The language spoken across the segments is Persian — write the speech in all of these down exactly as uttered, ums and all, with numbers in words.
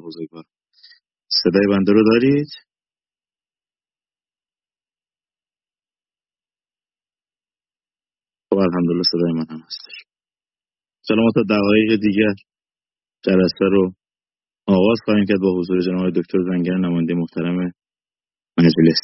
بزرگوار. صدای بنده رو دارید؟ خب الحمدلله صدای من هم هستش. سلام. تا دقایق دیگر جلسه رو آغاز خواهیم کرد با حضور جناب دکتر زنگنه، نماینده محترم مجلس.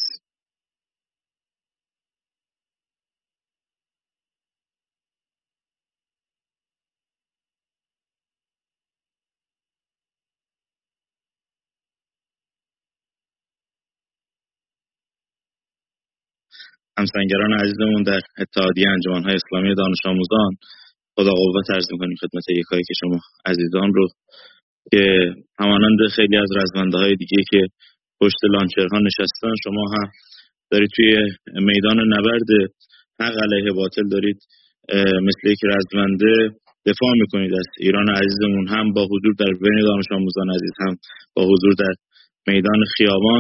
همسنگران عزیزمون در اتحادیه انجمن‌های اسلامی دانش آموزان، خدا قوت عرض می‌کنیم خدمت یکایی که شما عزیزان رو که همانند خیلی از رزمنده‌های دیگه که پشت لانچرها نشستن، شما هم دارید توی میدان نبرد حق علیه باطل دارید مثل یک رزمنده دفاع میکنید از ایران عزیزمون، هم با حضور در بین دانش آموزان عزیز، هم با حضور در میدان خیابان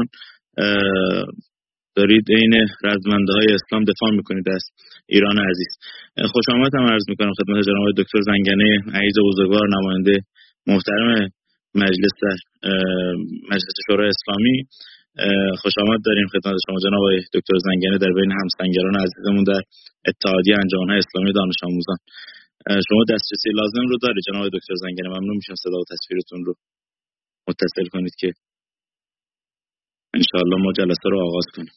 دارید عین رزمنده های اسلام دفاع میکنید از ایران عزیز. خوش آمد هم عرض میکنم خدمت جناب دکتر زنگنه عزیز بزرگوار، نماینده محترم مجلس در مجلس شورای اسلامی. خوش آمد داریم خدمت شما جناب دکتر زنگنه در بین همسنگران عزیزمون در اتحادیه انجمن‌های اسلامی دانش آموزان. شما دسترسی لازم رو دارید جناب دکتر زنگنه؟ ممنون میشم صدا و تصویرتون رو متصل کنید که انشاءالله ما جلسه رو آغاز کنیم.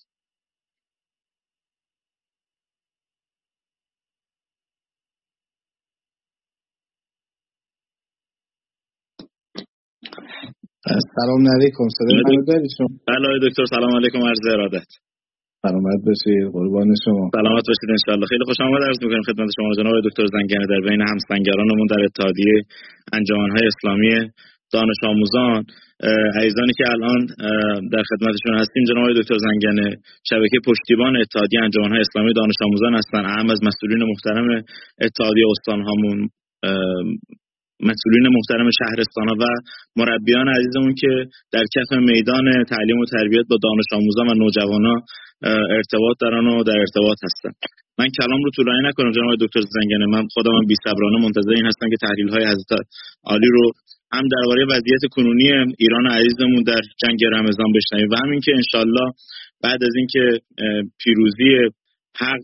سلام علیکم. صدای منو دارید شما؟ بله دکتر، سلام علیکم، عرض ارادت. سلامت باشید، قربان شما. سلامت باشید انشالله. خیلی خوش آمد عرض می‌کنم خدمت شما جناب دکتر زنگنه در بین همسنگرانمون در اتحادیه انجمن‌های اسلامی دانش آموزان. عزیزانی که الان در خدمتشون هستیم جناب دکتر زنگنه شبکه پشتیبان اتحادیه انجمن‌های اسلامی دانش آموزان هستن، اهم از مسئولین محترم اتحادیه استان‌هامون، مسئولین محترم شهرستان‌ها و مربیان عزیزمون که در کف میدان تعلیم و تربیت با دانش آموزان و نوجوانان ارتباط دارن و در ارتباط هستن. من کلام رو طولانی نکنم جناب دکتر زنگنه، من خودم هم بی‌صبرانه منتظر این هستم که تحلیل‌های حضرت عالی رو هم درباره وضعیت کنونی ایران عزیزمون در جنگ رمضان بشنویم و همین که انشالله بعد از اینکه پیروزی حق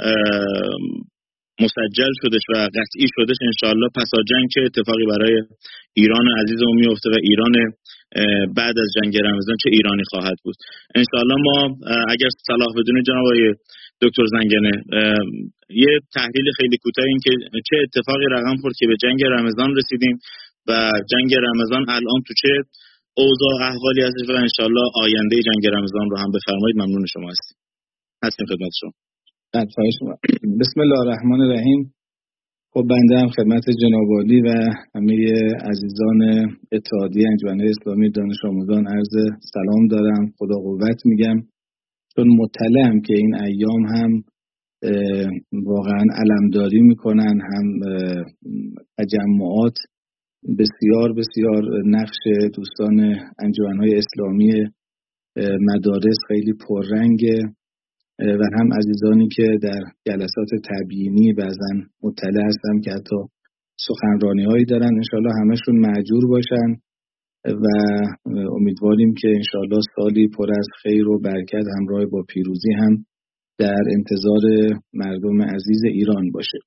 مسجل شدش و قطعی شدش، انشالله پس از جنگ چه اتفاقی برای ایران عزیزمون میفته و ایران بعد از جنگ رمضان چه ایرانی خواهد بود. انشالله ما اگر صلاح بدونید جناب دکتر زنگنه یه تحلیل خیلی کوتاه این که چه اتفاقی رقم خورد که به جنگ رمضان رسیدیم و جنگ رمضان الان تو چه اوضاع احوالی هستش و انشالله آینده جنگ رمضان رو هم بفرمایید. ممنون شما هستیم. هستیم خدمت شما. شما. بسم الله الرحمن الرحیم. خب بنده هم خدمت جناب عالی و همه عزیزان اتحادیه انجمن‌های اسلامی دانش آموزان عرض سلام دارم، خدا قوت میگم، چون مطلعم که این ایام هم واقعا علمداری میکنن، هم تجمعات بسیار بسیار نقش دوستان انجمن‌های اسلامی مدارس خیلی پررنگه و هم عزیزانی که در جلسات تبیینی بعضن مطلع هستم که حتی سخنرانی هایی دارن. انشالله همشون مأجور باشن و امیدواریم که انشالله سالی پر از خیر و برکت همراه با پیروزی هم در انتظار مردم عزیز ایران باشه.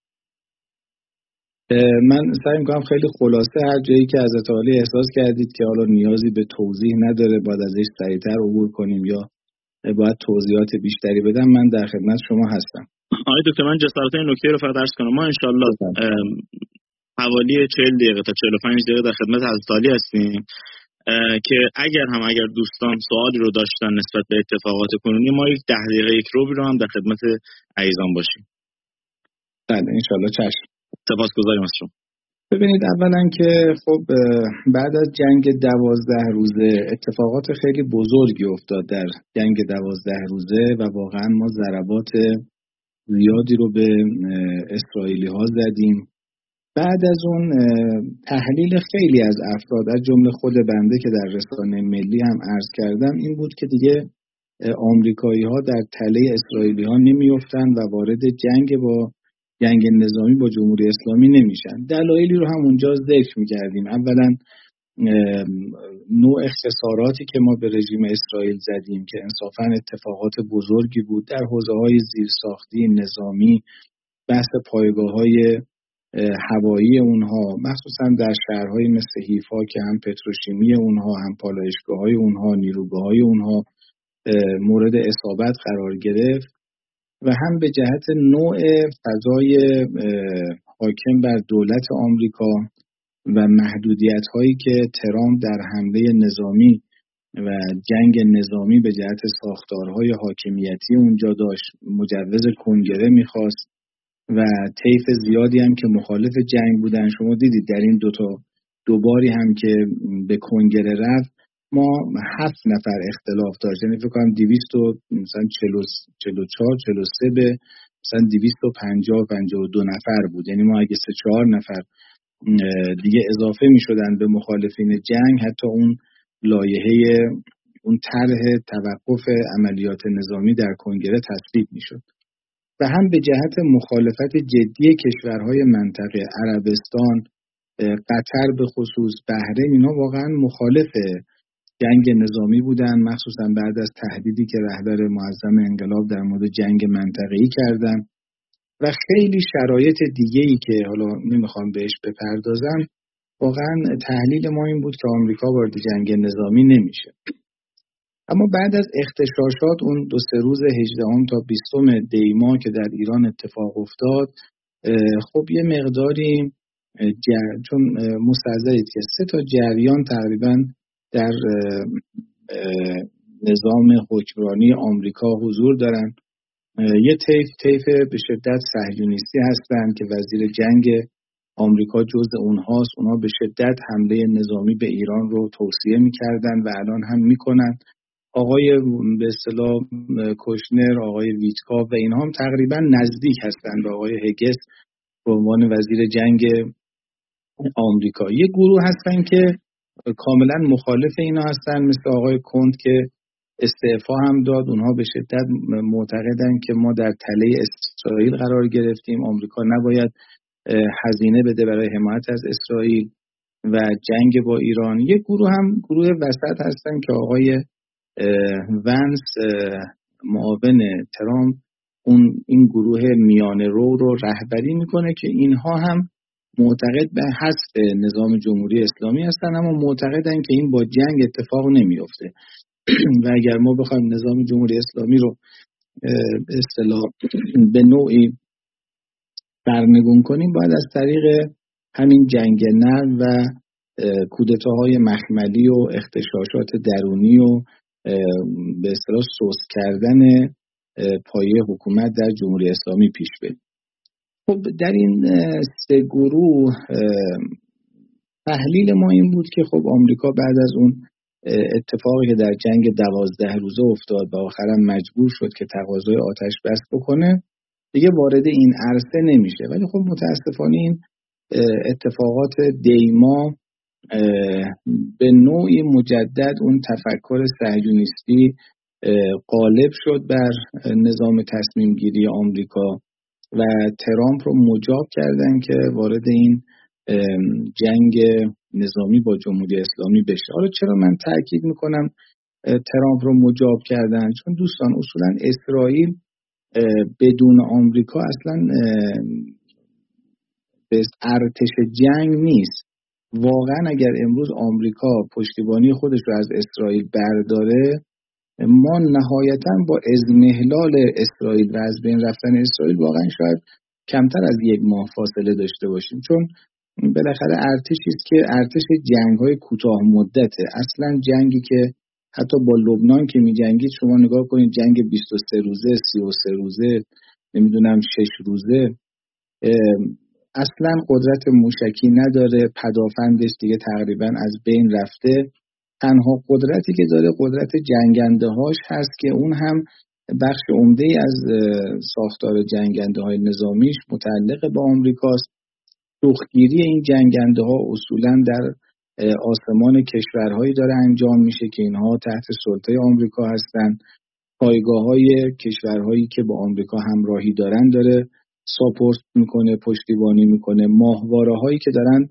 من سعی میکنم خیلی خلاصه هر جایی که حضرت عالی احساس کردید که حالا نیازی به توضیح نداره، باید ازش سریعتر عبور کنیم یا باید توضیحات بیشتری بدم، من در خدمت شما هستم. آقای دکتر من جسارت این نکته رو فقط عرض کنم. ما انشالله حوالی چهل دقیقه تا چهل و پنج دقیقه در خدمت حضرت عالی هستیم که اگر هم اگر دوستان سوالی رو داشتن نسبت به اتفاقات کنونی، ما یک ده دقیقه یک روبی رو هم در خدمت عزیزان باشیم. بله انشالله. چشم. سپاسگزاریم از شما. ببینید اولا که خب بعد از جنگ دوازده روزه اتفاقات خیلی بزرگی افتاد در جنگ دوازده روزه و واقعا ما ضربات زیادی رو به اسرائیلی ها زدیم. بعد از اون تحلیل خیلی از افراد از جمله خود بنده که در رسانه ملی هم عرض کردم این بود که دیگه آمریکایی ها در تله اسرائیلی ها نمی افتن و وارد جنگ با جنگ نظامی با جمهوری اسلامی نمیشن. دلایلی رو هم اونجا ذکر می‌کردیم. اولا نوع خساراتی که ما به رژیم اسرائیل زدیم که انصافاً اتفاقات بزرگی بود در حوزه‌های زیرساختی نظامی، بحث پایگاه‌های هوایی اونها، مخصوصاً در شهرهای مثل حیفا که هم پتروشیمی اونها هم پالایشگاه‌های اونها، نیروگاه‌های اونها مورد اصابت قرار گرفت و هم به جهت نوع فضای حاکم بر دولت آمریکا و محدودیت‌هایی که ترامپ در حمله نظامی و جنگ نظامی به جهت ساختارهای حاکمیتی اونجا داشت، مجوز کنگره می‌خواست و طیف زیادی هم که مخالف جنگ بودن. شما دیدید در این دوتا دوباری هم که به کنگره رفت ما هفت نفر اختلاف داشت، یعنی فکر کنم دویست و چهل و چهار چهل و سه به مثلا دویست و پنجاه پنجاه و دو نفر بود، یعنی ما اگه سه چهار نفر دیگه اضافه می شدن به مخالفین جنگ، حتی اون لایحه اون طرح توقف عملیات نظامی در کنگره تصویب می شد. و هم به جهت مخالفت جدی کشورهای منطقه، عربستان، قطر به خصوص، بحرین، اینا واقعا مخالف جنگ نظامی بودن، مخصوصا بعد از تهدیدی که رهبر معظم انقلاب در مورد جنگ منطقه‌ای کردن و خیلی شرایط دیگه‌ای که حالا نمیخوام بهش بپردازم. واقعا تحلیل ما این بود که آمریکا وارد جنگ نظامی نمیشه. اما بعد از اغتشاشات اون دو سه روز هجدهم تا بیستم دی ماه که در ایران اتفاق افتاد، خب یه مقداری جر... چون مستحضرید که سه تا جریان تقریبا در نظام حکمرانی آمریکا حضور دارن. یه طیف طیف به شدت صهیونیستی هستن که وزیر جنگ آمریکا جزء اونهاست. اونها به شدت حمله نظامی به ایران رو توصیه میکردن و الان هم میکنن. آقای به اصطلاح کوشنر، آقای ویتکاف و اینها هم تقریبا نزدیک هستن به آقای هگس به عنوان وزیر جنگ آمریکا. یه گروه هستن که کاملا مخالف اینا هستن، مثل آقای کنت که استعفا هم داد. اونها به شدت معتقدن که ما در تله اسرائیل قرار گرفتیم، آمریکا نباید هزینه بده برای حمایت از اسرائیل و جنگ با ایران. یک گروه هم گروه وسط هستن که آقای ونس معاون ترامپ اون این گروه میانه رو رو رهبری میکنه که اینها هم معتقد به حذف نظام جمهوری اسلامی هستن، اما معتقدن که این با جنگ اتفاق نمیفته و اگر ما بخوایم نظام جمهوری اسلامی رو به اصطلاح به نوعی سرنگون کنیم باید از طریق همین جنگ نرم و کودتاهای مخملی و اغتشاشات درونی و به اصطلاح سوس کردن پایه حکومت در جمهوری اسلامی پیش بریم. خب در این سه گروه تحلیل ما این بود که خب آمریکا بعد از اون اتفاقی که در جنگ دوازده روزه افتاد و آخرا مجبور شد که تقاضای آتش بس بکنه، دیگه وارد این عرصه نمیشه. ولی خب متاسفانه این اتفاقات دیما به نوعی مجدد اون تفکر صهیونیستی غالب شد بر نظام تصمیم گیری آمریکا و ترامپ رو مجاب کردن که وارد این جنگ نظامی با جمهوری اسلامی بشه. حالا چرا من تاکید میکنم ترامپ رو مجاب کردن؟ چون دوستان اصولا اسرائیل بدون آمریکا اصلا به ارتش جنگ نیست. واقعا اگر امروز آمریکا پشتیبانی خودش رو از اسرائیل برداره، ما نهایتا با اضمحلال اسرائیل و از بین رفتن اسرائیل واقعا شاید کمتر از یک ماه فاصله داشته باشیم، چون بالاخره ارتشی است که ارتش جنگ‌های کوتاه مدته. اصلا جنگی که حتی با لبنان که می‌جنگید شما نگاه کنید، جنگ بیست و سه روزه، سی و سه روزه، نمیدونم شش روزه، اصلا قدرت موشکی نداره، پدافندش دیگه تقریبا از بین رفته. تنها قدرتی که داره قدرت جنگنده هاش هست که اون هم بخش عمده‌ای از ساختار جنگنده های نظامیش متعلق به آمریکاست. سوختگیری این جنگنده ها اصولا در آسمان کشورهایی داره انجام میشه که اینها تحت سلطه آمریکا هستن. پایگاه های کشورهایی که با آمریکا همراهی دارن داره ساپورت میکنه، پشتیبانی میکنه. ماهواره هایی که دارن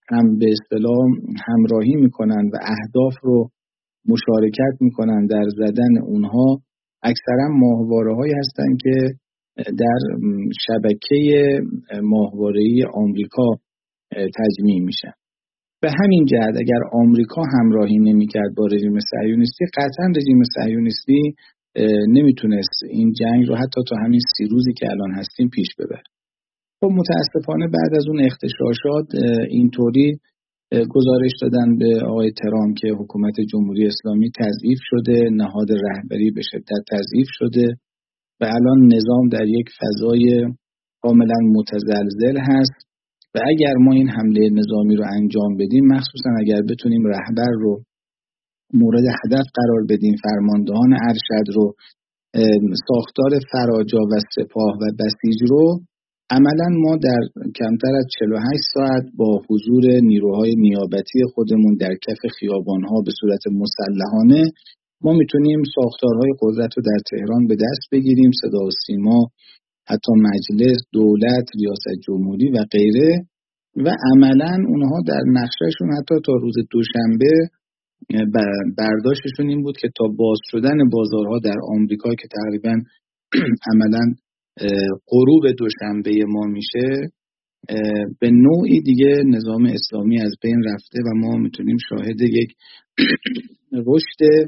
هم به اصطلاح همراهی میکنن و اهداف رو مشارکت میکنن در زدن اونها اکثرا ماهواره‌هایی هستن که در شبکه ماهواره‌ای آمریکا تجمیع میشن. به همین جهت اگر آمریکا همراهی نمیکرد با رژیم صهیونیستی، قطعا رژیم صهیونیستی نمیتونست این جنگ رو حتی تا همین سی روزی که الان هستیم پیش ببره. خب متاسفانه بعد از اون اغتشاشات اینطوری گزارش دادن به آقای ترامپ که حکومت جمهوری اسلامی تضعیف شده، نهاد رهبری به شدت تضعیف شده و الان نظام در یک فضای کاملا متزلزل هست و اگر ما این حمله نظامی رو انجام بدیم، مخصوصا اگر بتونیم رهبر رو مورد هدف قرار بدیم، فرماندهان ارشد رو، ساختار فراجا و سپاه و بسیج رو، عملا ما در کمتر از چهل و هشت ساعت با حضور نیروهای نیابتی خودمون در کف خیابان‌ها به صورت مسلحانه ما میتونیم ساختارهای قدرت رو در تهران به دست بگیریم، صدا و سیما، حتی مجلس، دولت، ریاست جمهوری و غیره، و عملا اونها در نقشهشون حتی تا روز دوشنبه برداشتشون این بود که تا باز شدن بازارها در آمریکا که تقریبا عملا غروب دوشنبه ما میشه، به نوعی دیگه نظام اسلامی از بین رفته و ما میتونیم شاهد یک رشد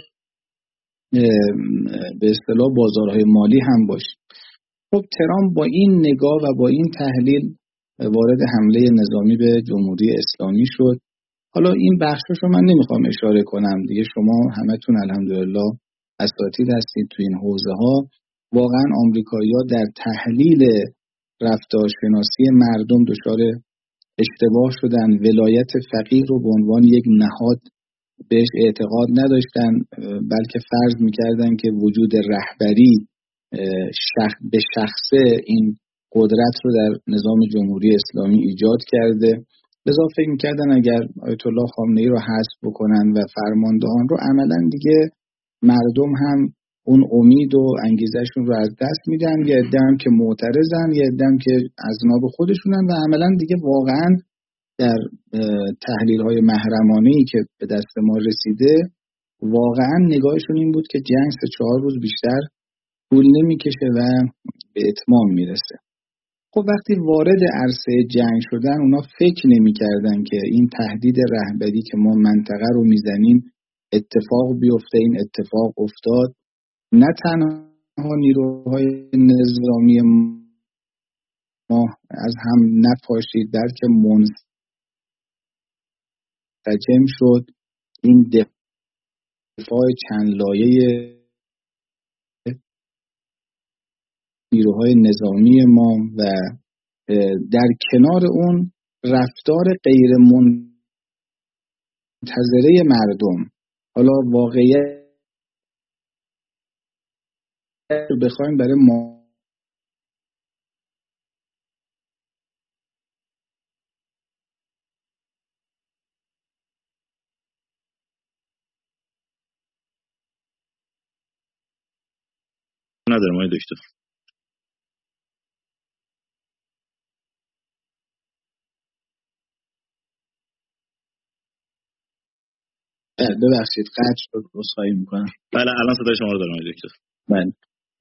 به اصطلاح بازارهای مالی هم باشیم. خب ترامپ با این نگاه و با این تحلیل وارد حمله نظامی به جمهوری اسلامی شد. حالا این بخشش رو من نمیخوام اشاره کنم دیگه، شما همتون الحمدلله اساتید هستید تو این حوزه ها. واقعا آمریکایی‌ها در تحلیل رفتارشناسی مردم دچار اشتباه شدن. ولایت فقیه رو به عنوان یک نهاد بهش اعتقاد نداشتن، بلکه فرض میکردن که وجود رهبری شخص به شخصه این قدرت رو در نظام جمهوری اسلامی ایجاد کرده. لذا فکر میکردن اگر آیت الله خامنه‌ای رو حذف بکنن و فرماندهان رو، عملا دیگه مردم هم اون امید و انگیزشون رو از دست میدن. یه عده‌ام که معترضن، یه عده‌ام که از ناب خودشونن و عملا دیگه واقعا در تحلیل‌های محرمانه‌ای که به دست ما رسیده واقعا نگاهشون این بود که جنگ سه چهار روز بیشتر طول نمیکشه و به اتمام میرسه. خب وقتی وارد عرصه جنگ شدن، اونا فکر نمی‌کردن که این تهدید رهبری که ما منطقه رو میزنیم اتفاق بیفته. این اتفاق افتاد. نه تنها نیروهای نظامی ما از هم نپاشید، بلکه منسجم شد. این دفاع چند لایه نیروهای نظامی ما و در کنار اون رفتار غیر منتظره مردم. حالا واقعیت رو بخوایم برای ما ندارم های دکتر. ببخشید قطع شد، عذرخواهی میکنم. بله الان صدای شما رو دارم های دکتر. بله.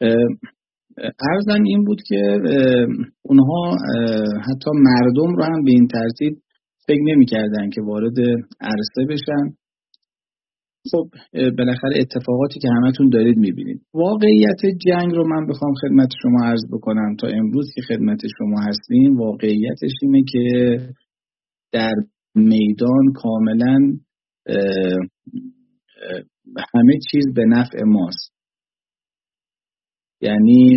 عرضم این بود که اونها حتی مردم رو هم به این ترتیب فکر نمی کردن که وارد عرصه بشن. خب بالاخره اتفاقاتی که همتون دارید میبینید. واقعیت جنگ رو من بخوام خدمت شما عرض بکنم، تا امروز که خدمت شما هستیم، واقعیتش اینه که در میدان کاملا همه چیز به نفع ماست. یعنی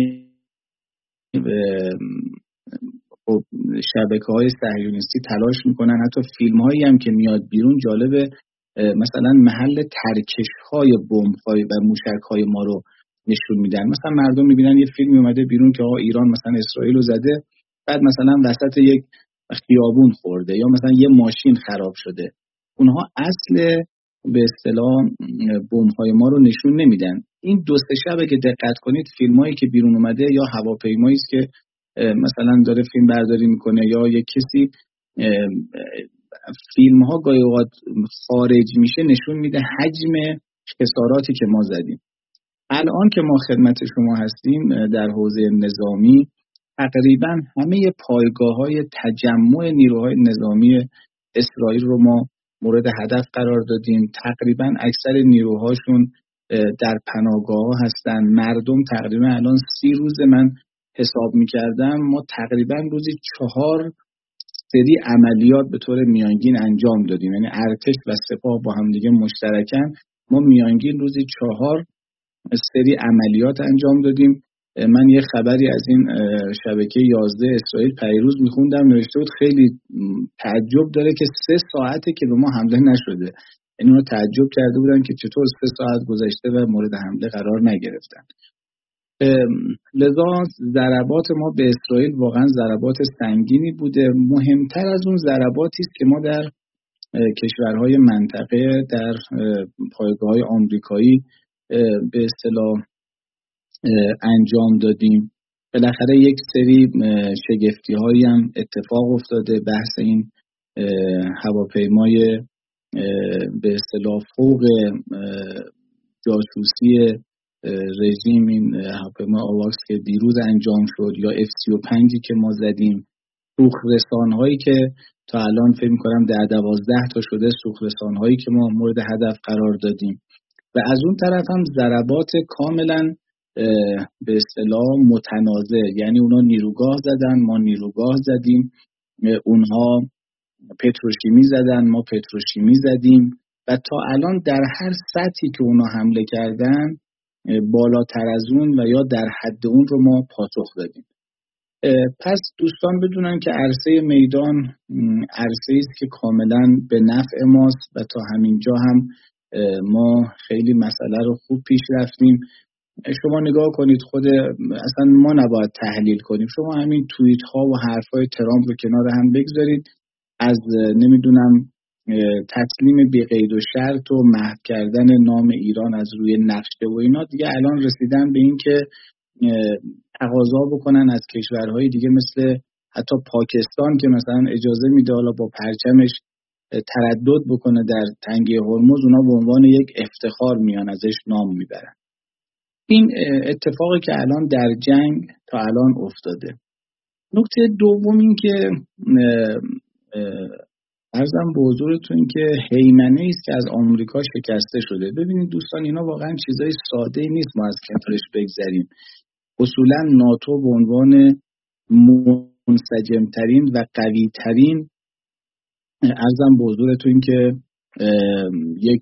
شبکه‌های صهیونیستی تلاش میکنن، حتی فیلم‌هایی هم که میاد بیرون جالبه، مثلا محل ترکش‌های بمب‌های و موشک‌های ما رو نشون میدن. مثلا مردم میبینن یه فیلمی اومده بیرون که آقا ایران مثلا اسرائیل رو زده، بعد مثلا وسط یک خیابون خورده یا مثلا یه ماشین خراب شده. اونها اصل به اصطلاح بمب‌های ما رو نشون نمیدن. این دو سه شبه که دقت کنید فیلمایی که بیرون اومده، یا هواپیمایی است که مثلا داره فیلم برداری میکنه، یا یک کسی فیلم ها گاهی اوقات خارج میشه نشون میده حجم خساراتی که ما زدیم. الان که ما خدمت شما هستیم در حوزه نظامی تقریبا همه پایگاه‌های تجمع نیروهای نظامی اسرائیل رو ما مورد هدف قرار دادیم. تقریبا اکثر نیروهاشون در پناهگاه‌ها هستن. مردم تقریبا الان سی روز من حساب می‌کردم ما تقریبا روزی چهار سری عملیات به طور میانگین انجام دادیم. یعنی ارتش و سپاه با هم دیگه مشترکاً ما میانگین روزی چهار سری عملیات انجام دادیم. من یه خبری از این شبکه یازده اسرائیل پیروز میخوندم، نوشته بود خیلی تعجب داره که سه ساعته که به ما حمله نشده. یعنی اونا تعجب کرده بودن که چطور سه ساعت گذشته و مورد حمله قرار نگرفتن. لذا ضربات ما به اسرائیل واقعا ضربات سنگینی بوده. مهمتر از اون ضرباتی است که ما در کشورهای منطقه در پایگاه‌های آمریکایی به اصطلاح انجام دادیم. بالاخره یک سری شگفتی هایی هم اتفاق افتاده. بحث این هواپیمای به اصطلاح فوق جاسوسی رژیم، این هواپیمای آواکس که دیروز انجام شد، یا اف سی و پنج که ما زدیم، سوخت رسانهایی که تا الان فکر می‌کنم در دوازده تا شده، سوخت رسانهایی که ما مورد هدف قرار دادیم. و از اون طرف هم ضربات کاملا به اصطلاح متنازع، یعنی اونا نیروگاه زدن ما نیروگاه زدیم، اونها پتروشیمی زدن ما پتروشیمی زدیم و تا الان در هر سطحی که اونا حمله کردن بالاتر از اون و یا در حد اون رو ما پاسخ دادیم. پس دوستان بدونن که عرصه میدان عرصه‌ای است که کاملا به نفع ماست و تا همینجا هم ما خیلی مسئله رو خوب پیش رفتیم. شما نگاه کنید، خود اصلا ما نباید تحلیل کنیم، شما همین توییت ها و حرف های ترامپ رو کنار هم بگذارید، از نمیدونم تسلیم بی قید و شرط و محو کردن نام ایران از روی نقشه و اینا، دیگه الان رسیدن به این که تقاضا بکنن از کشورهای دیگه مثل حتی پاکستان که مثلا اجازه میده حالا با پرچمش تردد بکنه در تنگه هرمز، اونا به عنوان یک افتخار میان ازش نام میبرن. این اتفاقی که الان در جنگ تا الان افتاده. نکته دوم این که عرضم به حضورتون که هیمنه است که از آمریکا شکسته شده. ببینید دوستان، اینا واقعا چیزای ساده نیست ما از کنارش بگذریم. اصولا ناتو به عنوان منسجمترین و قویترین، عرضم به حضورتون که یک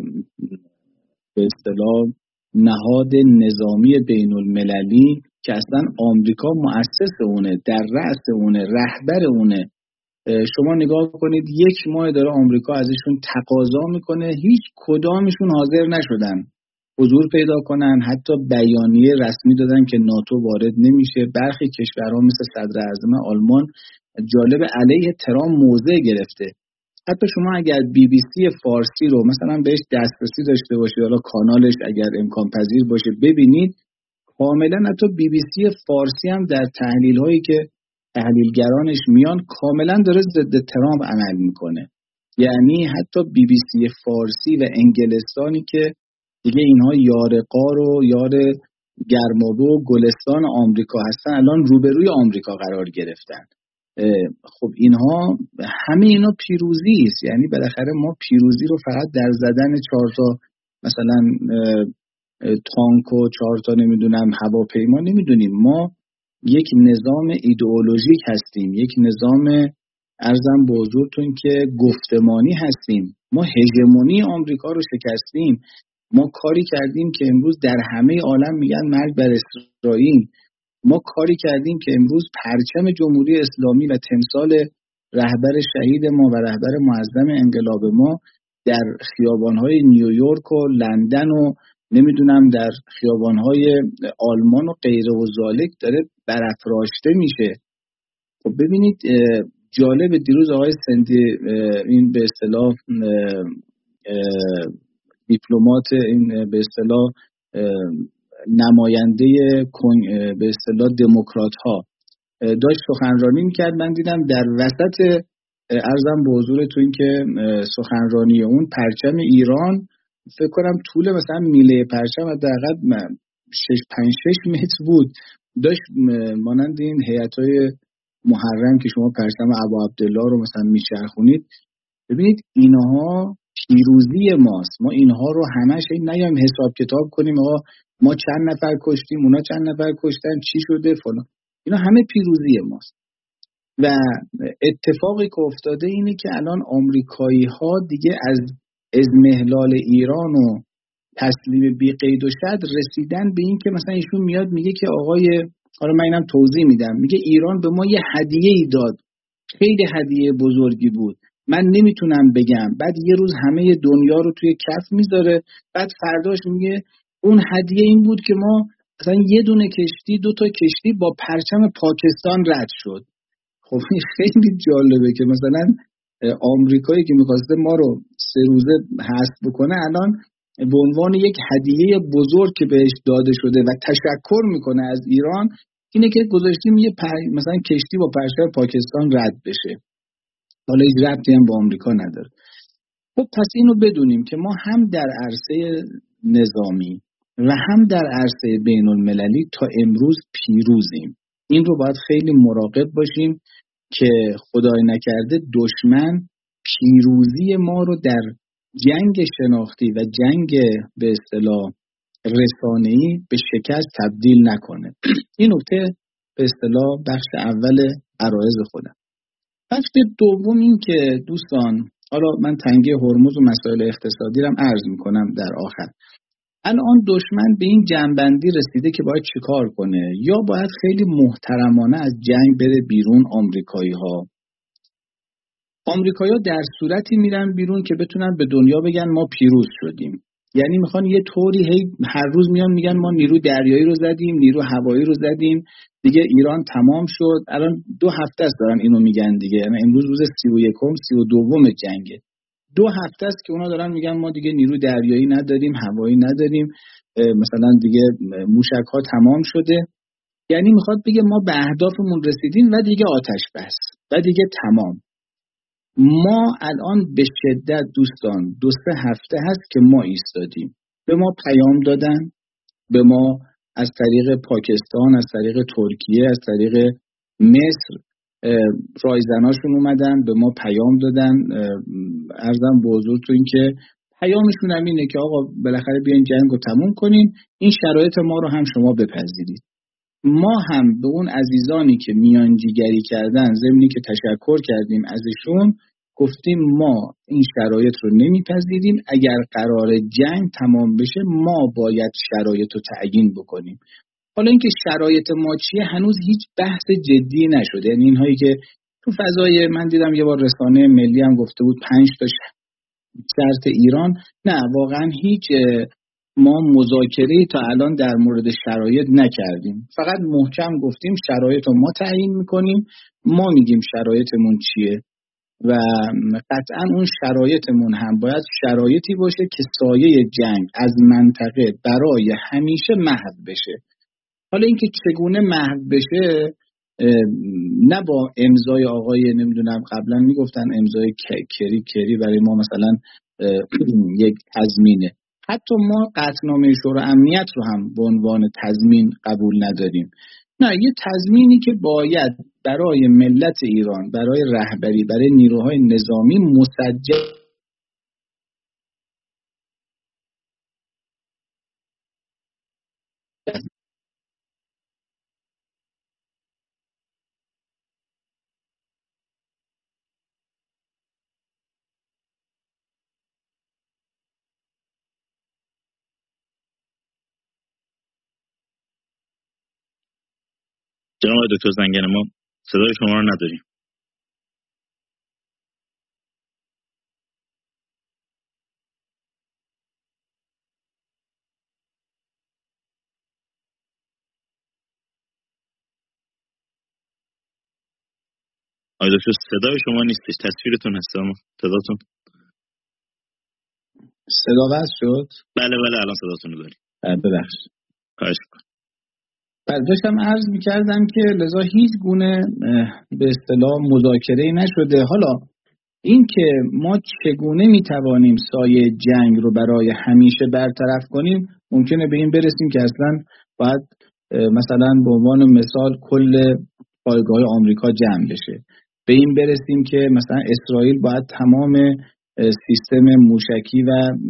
به اصطلاح نهاد نظامی بین المللی که اصلا آمریکا مؤسس اونه، در رأس اونه، رهبر اونه. شما نگاه کنید یک ماه داره آمریکا ازشون تقاضا میکنه، هیچ کدامشون حاضر نشدن حضور پیدا کنن. حتی بیانیه رسمی دادن که ناتو وارد نمیشه. برخی کشورها مثل صدر اعظم آلمان جالب علیه ترامپ موضع گرفته. حتی شما اگر بی بی سی فارسی رو مثلا بهش دسترسی داشته باشید، حالا کانالش اگر امکان پذیر باشه ببینید، کاملا حتی بی بی سی فارسی هم در تحلیل هایی که تحلیلگرانش میان کاملا داره ضد ترامپ عمل میکنه. یعنی حتی بی بی سی فارسی و انگلستانی که دیگه اینها یار غار و یار گرمابه و گلستان آمریکا هستن، الان روبروی آمریکا قرار گرفتن. خب اینها همه اینا پیروزی است. یعنی بالاخره ما پیروزی رو فقط در زدن چهار تا مثلا تانک و چهار تا نمیدونم هواپیما نمیدونیم. ما یک نظام ایدئولوژیک هستیم، یک نظام ارزم به حضورتون که گفتمانی هستیم. ما هژمونی آمریکا رو شکستیم. ما کاری کردیم که امروز در همه عالم میگن مرگ بر اسرائیل. ما کاری کردیم که امروز پرچم جمهوری اسلامی و تمثال رهبر شهید ما و رهبر معظم انقلاب ما در خیابان‌های نیویورک و لندن و نمیدونم در خیابان‌های آلمان و غیره و ذالک داره برافراشته میشه. خب ببینید جالب، دیروز آقای سندی این به اصطلاح دیپلمات، این به اصطلاح نماینده به اصطلاح دموکرات ها داشت سخنرانی میکرد. من دیدم در وسط عرضم به حضورتون که سخنرانی اون پرچم ایران فکر کنم طول مثلا میله پرچم حداقل شش پنج شش متر بود، داشت مانند این هیئت‌های محرم که شما پرچم ابا عبدالله رو مثلا میچرخونید. ببینید اینها پیروزی ماست، ما اینها رو همش نیایم حساب کتاب کنیم آقا ما چند نفر کشتیم اونا چند نفر کشتن چی شده فلان، اینا همه پیروزی ماست. و اتفاقی که افتاده اینه که الان آمریکایی ها دیگه از اضمحلال ایران و تسلیم بی قید و شرط رسیدن به این که مثلا ایشون میاد میگه که آقای، حالا من اینم توضیح میدم، میگه ایران به ما یه هدیه ای داد، خیلی هدیه بزرگی بود، من نمیتونم بگم. بعد یه روز همه دنیا رو توی کف میذاره، بعد فرداش میگه اون هدیه این بود که ما مثلا یه دونه کشتی دو تا کشتی با پرچم پاکستان رد شد. خب این خیلی جالبه که مثلا آمریکایی که میخواسته ما رو سه روزه حذف بکنه الان به عنوان یک هدیه بزرگ که بهش داده شده و تشکر میکنه از ایران اینه که گذاشتیم یه پر... مثلا کشتی با پرچم پاکستان رد بشه. حالا هیچ ربطی هم با آمریکا نداره. خب پس اینو بدونیم که ما هم در عرصه نظامی و هم در عرصه بین المللی تا امروز پیروزیم. این رو باید خیلی مراقب باشیم که خدای نکرده دشمن پیروزی ما رو در جنگ شناختی و جنگ به اصطلاح رسانه‌ای به شکست تبدیل نکنه. این نکته به اصطلاح بخش اول عرایض خودم. بخش دوم این که دوستان، حالا من تنگه هرمز و مسائل اقتصادی رو عرض میکنم در آخر. الان دشمن به این جنبندی رسیده که باید چیکار کنه؟ یا باید خیلی محترمانه از جنگ بره بیرون آمریکایی ها. آمریکایی ها در صورتی میرن بیرون که بتونن به دنیا بگن ما پیروز شدیم. یعنی میخوان یه طوری هی هر روز میان میگن ما نیرو دریایی رو زدیم، نیرو هوایی رو زدیم، دیگه ایران تمام شد. الان دو هفته است دارن اینو میگن دیگه، یعنی امروز روز سی و یکم سی و دوم جنگه. دو هفته است که اونا دارن میگن ما دیگه نیرو دریایی نداریم، هوایی نداریم، مثلا دیگه موشک ها تمام شده. یعنی میخواد بگه ما به اهدافمون رسیدیم و دیگه آتش بس و دیگه تمام. ما الان به شدت دوستان دو سه هفته هست که ما ایستادیم. به ما پیام دادن، به ما از طریق پاکستان، از طریق ترکیه، از طریق مصر رایزناشون اومدن به ما پیام دادن. عرضم به حضورتون که پیامشون هم اینه که آقا بالاخره بیاین جنگ رو تموم کنین، این شرایط ما رو هم شما بپذیرید. ما هم به اون عزیزانی که میانجیگری کردن ضمنی که تشکر کردیم ازشون، گفتیم ما این شرایط رو نمیپذیریم، اگر قرار جنگ تمام بشه ما باید شرایط رو تعیین بکنیم. حالا اینکه شرایط ما چیه هنوز هیچ بحث جدی نشده. یعنی اینهایی که تو فضای من دیدم یه بار رسانه ملی هم گفته بود پنج تا شرط ایران، نه واقعا هیچ ما مذاکره تا الان در مورد شرایط نکردیم، فقط محکم گفتیم شرایط رو ما تعیین میکنیم، ما میگیم شرایطمون چیه و قطعا اون شرایطمون هم باید شرایطی باشه که سایه جنگ از منطقه برای همیشه محو بشه. حالا اینکه چگونه محو بشه، نه با امضای آقای نمیدونم قبلا میگفتن امضای کری کری برای ما مثلا یک تضمینه، حتی ما قطعنامه شورای امنیت رو هم به عنوان تضمین قبول نداریم. نه، یه تضمینی که باید برای ملت ایران، برای رهبری، برای نیروهای نظامی مسجل جناب دکتر زنگنه ما صدای شما رو نداریم. آقای دکتر صدای شما نیستش، تصویرتون هست اما صداتون. صدا وصل شد؟ بله بله الان صداتون رو داریم. ببخشید. خواهش می‌کنم. بعد داشتم عرض می‌کردم که لذا هیچ گونه به اصطلاح مذاکره‌ای نشده. حالا این که ما چگونه میتوانیم سایه جنگ رو برای همیشه برطرف کنیم، ممکنه به این برسیم که اصلا باید مثلا به عنوان مثال کل پایگاه آمریکا جمع بشه. به این برسیم که مثلا اسرائیل باید تمام سیستم موشکی و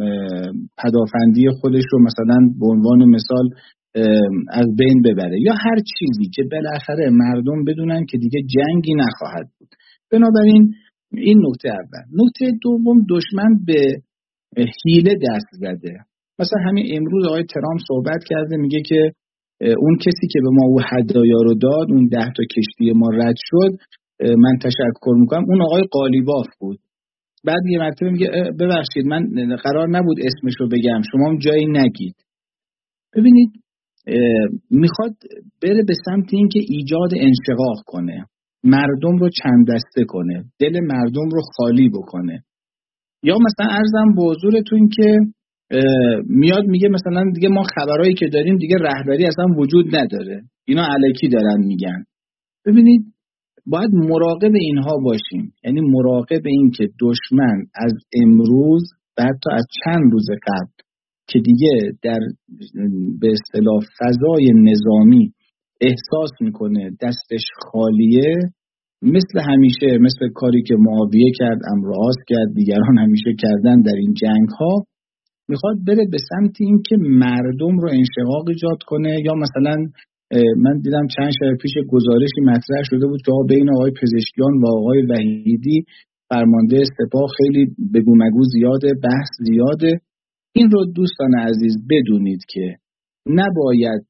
پدافندی خودش رو مثلا به عنوان مثال از بین ببره یا هر چیزی که بالاخره مردم بدونن که دیگه جنگی نخواهد بود. بنابراین این نکته اول. نکته دوم، دشمن به حیله دست زده. مثلا همین امروز آقای ترامپ صحبت کرده، میگه که اون کسی که به ما او هدایا رو داد، اون ده تا کشتی ما رد شد، من تشکر میکنم، اون آقای قالیباف بود. بعد یه مرتبه میگه ببخشید من قرار نبود اسمش رو بگم، شما هم جایی نگید. ببینید میخواد بره به سمت این که ایجاد انشقاق کنه، مردم رو چند دسته کنه، دل مردم رو خالی بکنه. یا مثلا عرضم به حضورتون که میاد میگه مثلا دیگه ما خبرایی که داریم دیگه رهبری اصلا وجود نداره، اینا الکی دارن میگن. ببینید باید مراقب اینها باشیم، یعنی مراقب این که دشمن از امروز و حتی از چند روز قبل که دیگه در به اصطلاح فضای نظامی احساس میکنه دستش خالیه، مثل همیشه، مثل کاری که معاویه کرد، امر آس کرد، دیگران همیشه کردن در این جنگ ها، میخواد بره به سمت این که مردم رو انشقاق ایجاد کنه. یا مثلا من دیدم چند شب پیش گزارشی مطرح شده بود که بین آقای پزشکیان و آقای وحیدی فرمانده سپاه خیلی بگو مگو زیاده، بحث زیاده. این رو دوستان عزیز بدونید که نباید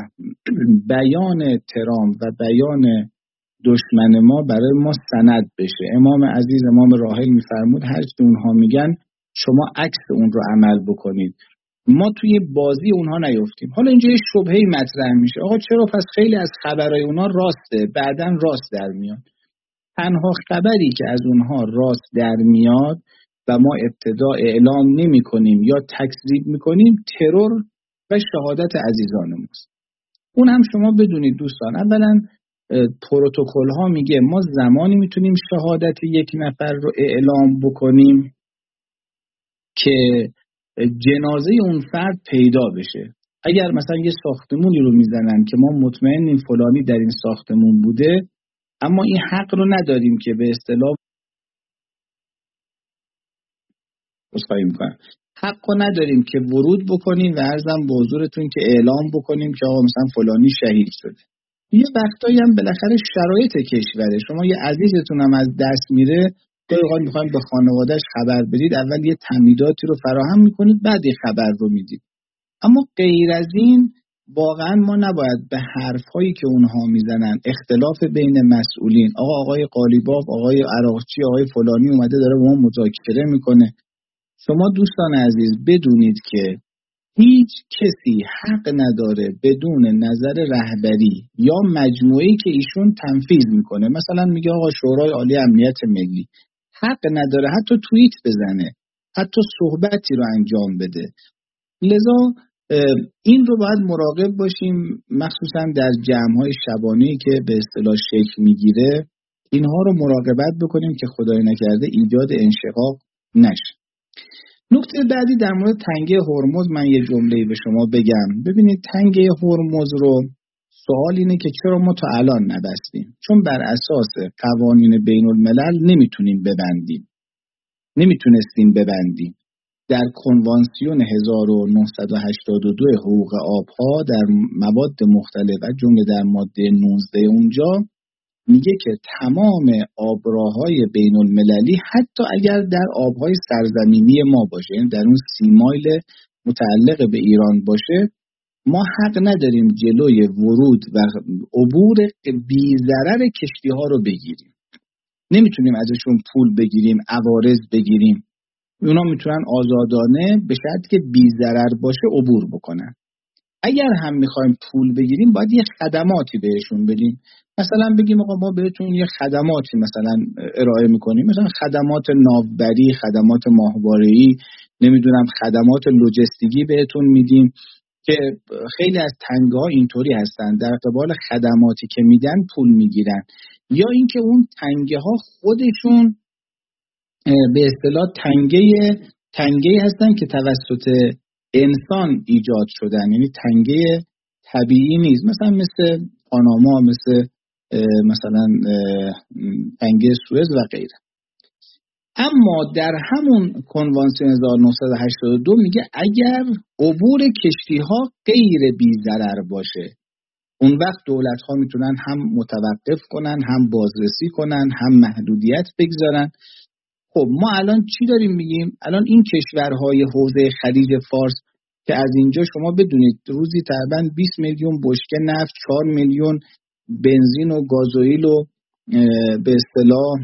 بیان ترامپ و بیان دشمن ما برای ما سند بشه. امام عزیز، امام راحل میفرمود هر چی اونها میگن شما عکس اون رو عمل بکنید. ما توی بازی اونها نیفتیم. حالا اینجا یه شبهه‌ای مطرح میشه، آقا چرا پس خیلی از خبرهای اونها راسته، بعدن راست در میاد. تنها خبری که از اونها راست در میاد و ما ابتدا اعلام نمی کنیم یا تکذیب میکنیم، ترور و شهادت عزیزان ماست. اون هم شما بدونید دوستان، اولا پروتکل ها میگه ما زمانی میتونیم شهادت یک نفر رو اعلام بکنیم که جنازه اون فرد پیدا بشه. اگر مثلا یه ساختمونی رو میزنن که ما مطمئنیم فلانی در این ساختمون بوده، اما این حق رو نداریم که به اصطلاح اصخایی میکنم حق رو نداریم که ورود بکنیم و عرضم به حضورتون که اعلام بکنیم که آقا مثلا فلانی شهید شده. یه وقتایی هم بالاخره شرایط کشوره، شما یه عزیزتون هم از دست میره، گاهی میخوایم به خانواده‌اش خبر بدید، اول یه تمهیداتی رو فراهم میکنید، بعد یه خبر رو میدید. اما غیر از این واقعا ما نباید به حرفایی که اونها میزنن، اختلاف بین مسئولین، آقا آقای قالیباف، آقای عراقچی، آقای فلانی اومده داره با ما مذاکره میکنه. شما دوستان عزیز بدونید که هیچ کسی حق نداره بدون نظر رهبری یا مجموعه‌ای که ایشون تنفیذ میکنه، مثلا میگه آقا شورای عالی امنیت ملی، حق نداره حتی توییت بزنه، حتی صحبتی رو انجام بده. لذا این رو باید مراقب باشیم، مخصوصا در جمع‌های شبانه‌ای که به اصطلاح شکل میگیره، اینها رو مراقبت بکنیم که خدای نکرده ایجاد انشقاق نشه. نکته بعدی در مورد تنگه هرمز، من یه جمله‌ای به شما بگم. ببینید تنگه هرمز رو سوال اینه که چرا ما تا الان نبستیم؟ چون بر اساس قوانین بین الملل نمیتونیم ببندیم. نمیتونستیم ببندیم. در کنوانسیون هزار و نهصد و هشتاد و دو حقوق آبها در مواد مختلف و جمله در ماده نوزده اونجا میگه که تمام آبراهای بین المللی حتی اگر در آبهای سرزمینی ما باشه، یعنی در اون سی مایل متعلق به ایران باشه، ما حق نداریم جلوی ورود و عبور بی ضرر کشتی ها رو بگیریم. نمیتونیم ازشون پول بگیریم، عوارض بگیریم. اونا میتونن آزادانه به شرطی که بی ضرر باشه عبور بکنن. اگر هم میخوایم پول بگیریم باید یه خدماتی بهشون بدیم. مثلا بگیم آقا ما بهتون یه خدماتی مثلا ارائه میکنیم، مثلا خدمات ناوبری، خدمات ماهواره‌ای، نمیدونم خدمات لوجستیکی بهتون میدیم، که خیلی از تنگه‌ها اینطوری هستن، در قبال خدماتی که میدن پول میگیرن. یا اینکه اون تنگه‌ها خودشون به اصطلاح تنگه تنگه هستن که توسط انسان ایجاد شدن، یعنی تنگه طبیعی نیست، مثلا مثل پاناما، مثل مثلا تنگه سوئز و غیره. اما در همون کنوانسیون هزار و نهصد و هشتاد و دو میگه اگر عبور کشتی ها غیر بی ضرر باشه، اون وقت دولت ها میتونن هم متوقف کنن، هم بازرسی کنن، هم محدودیت بگذارن. خب ما الان چی داریم میگیم؟ الان این کشورهای حوزه خلیج فارس که از اینجا شما بدونید روزی تقریباً بیست میلیون بشکه نفت، چهار میلیون بنزین و گازوئیل و به اصطلاح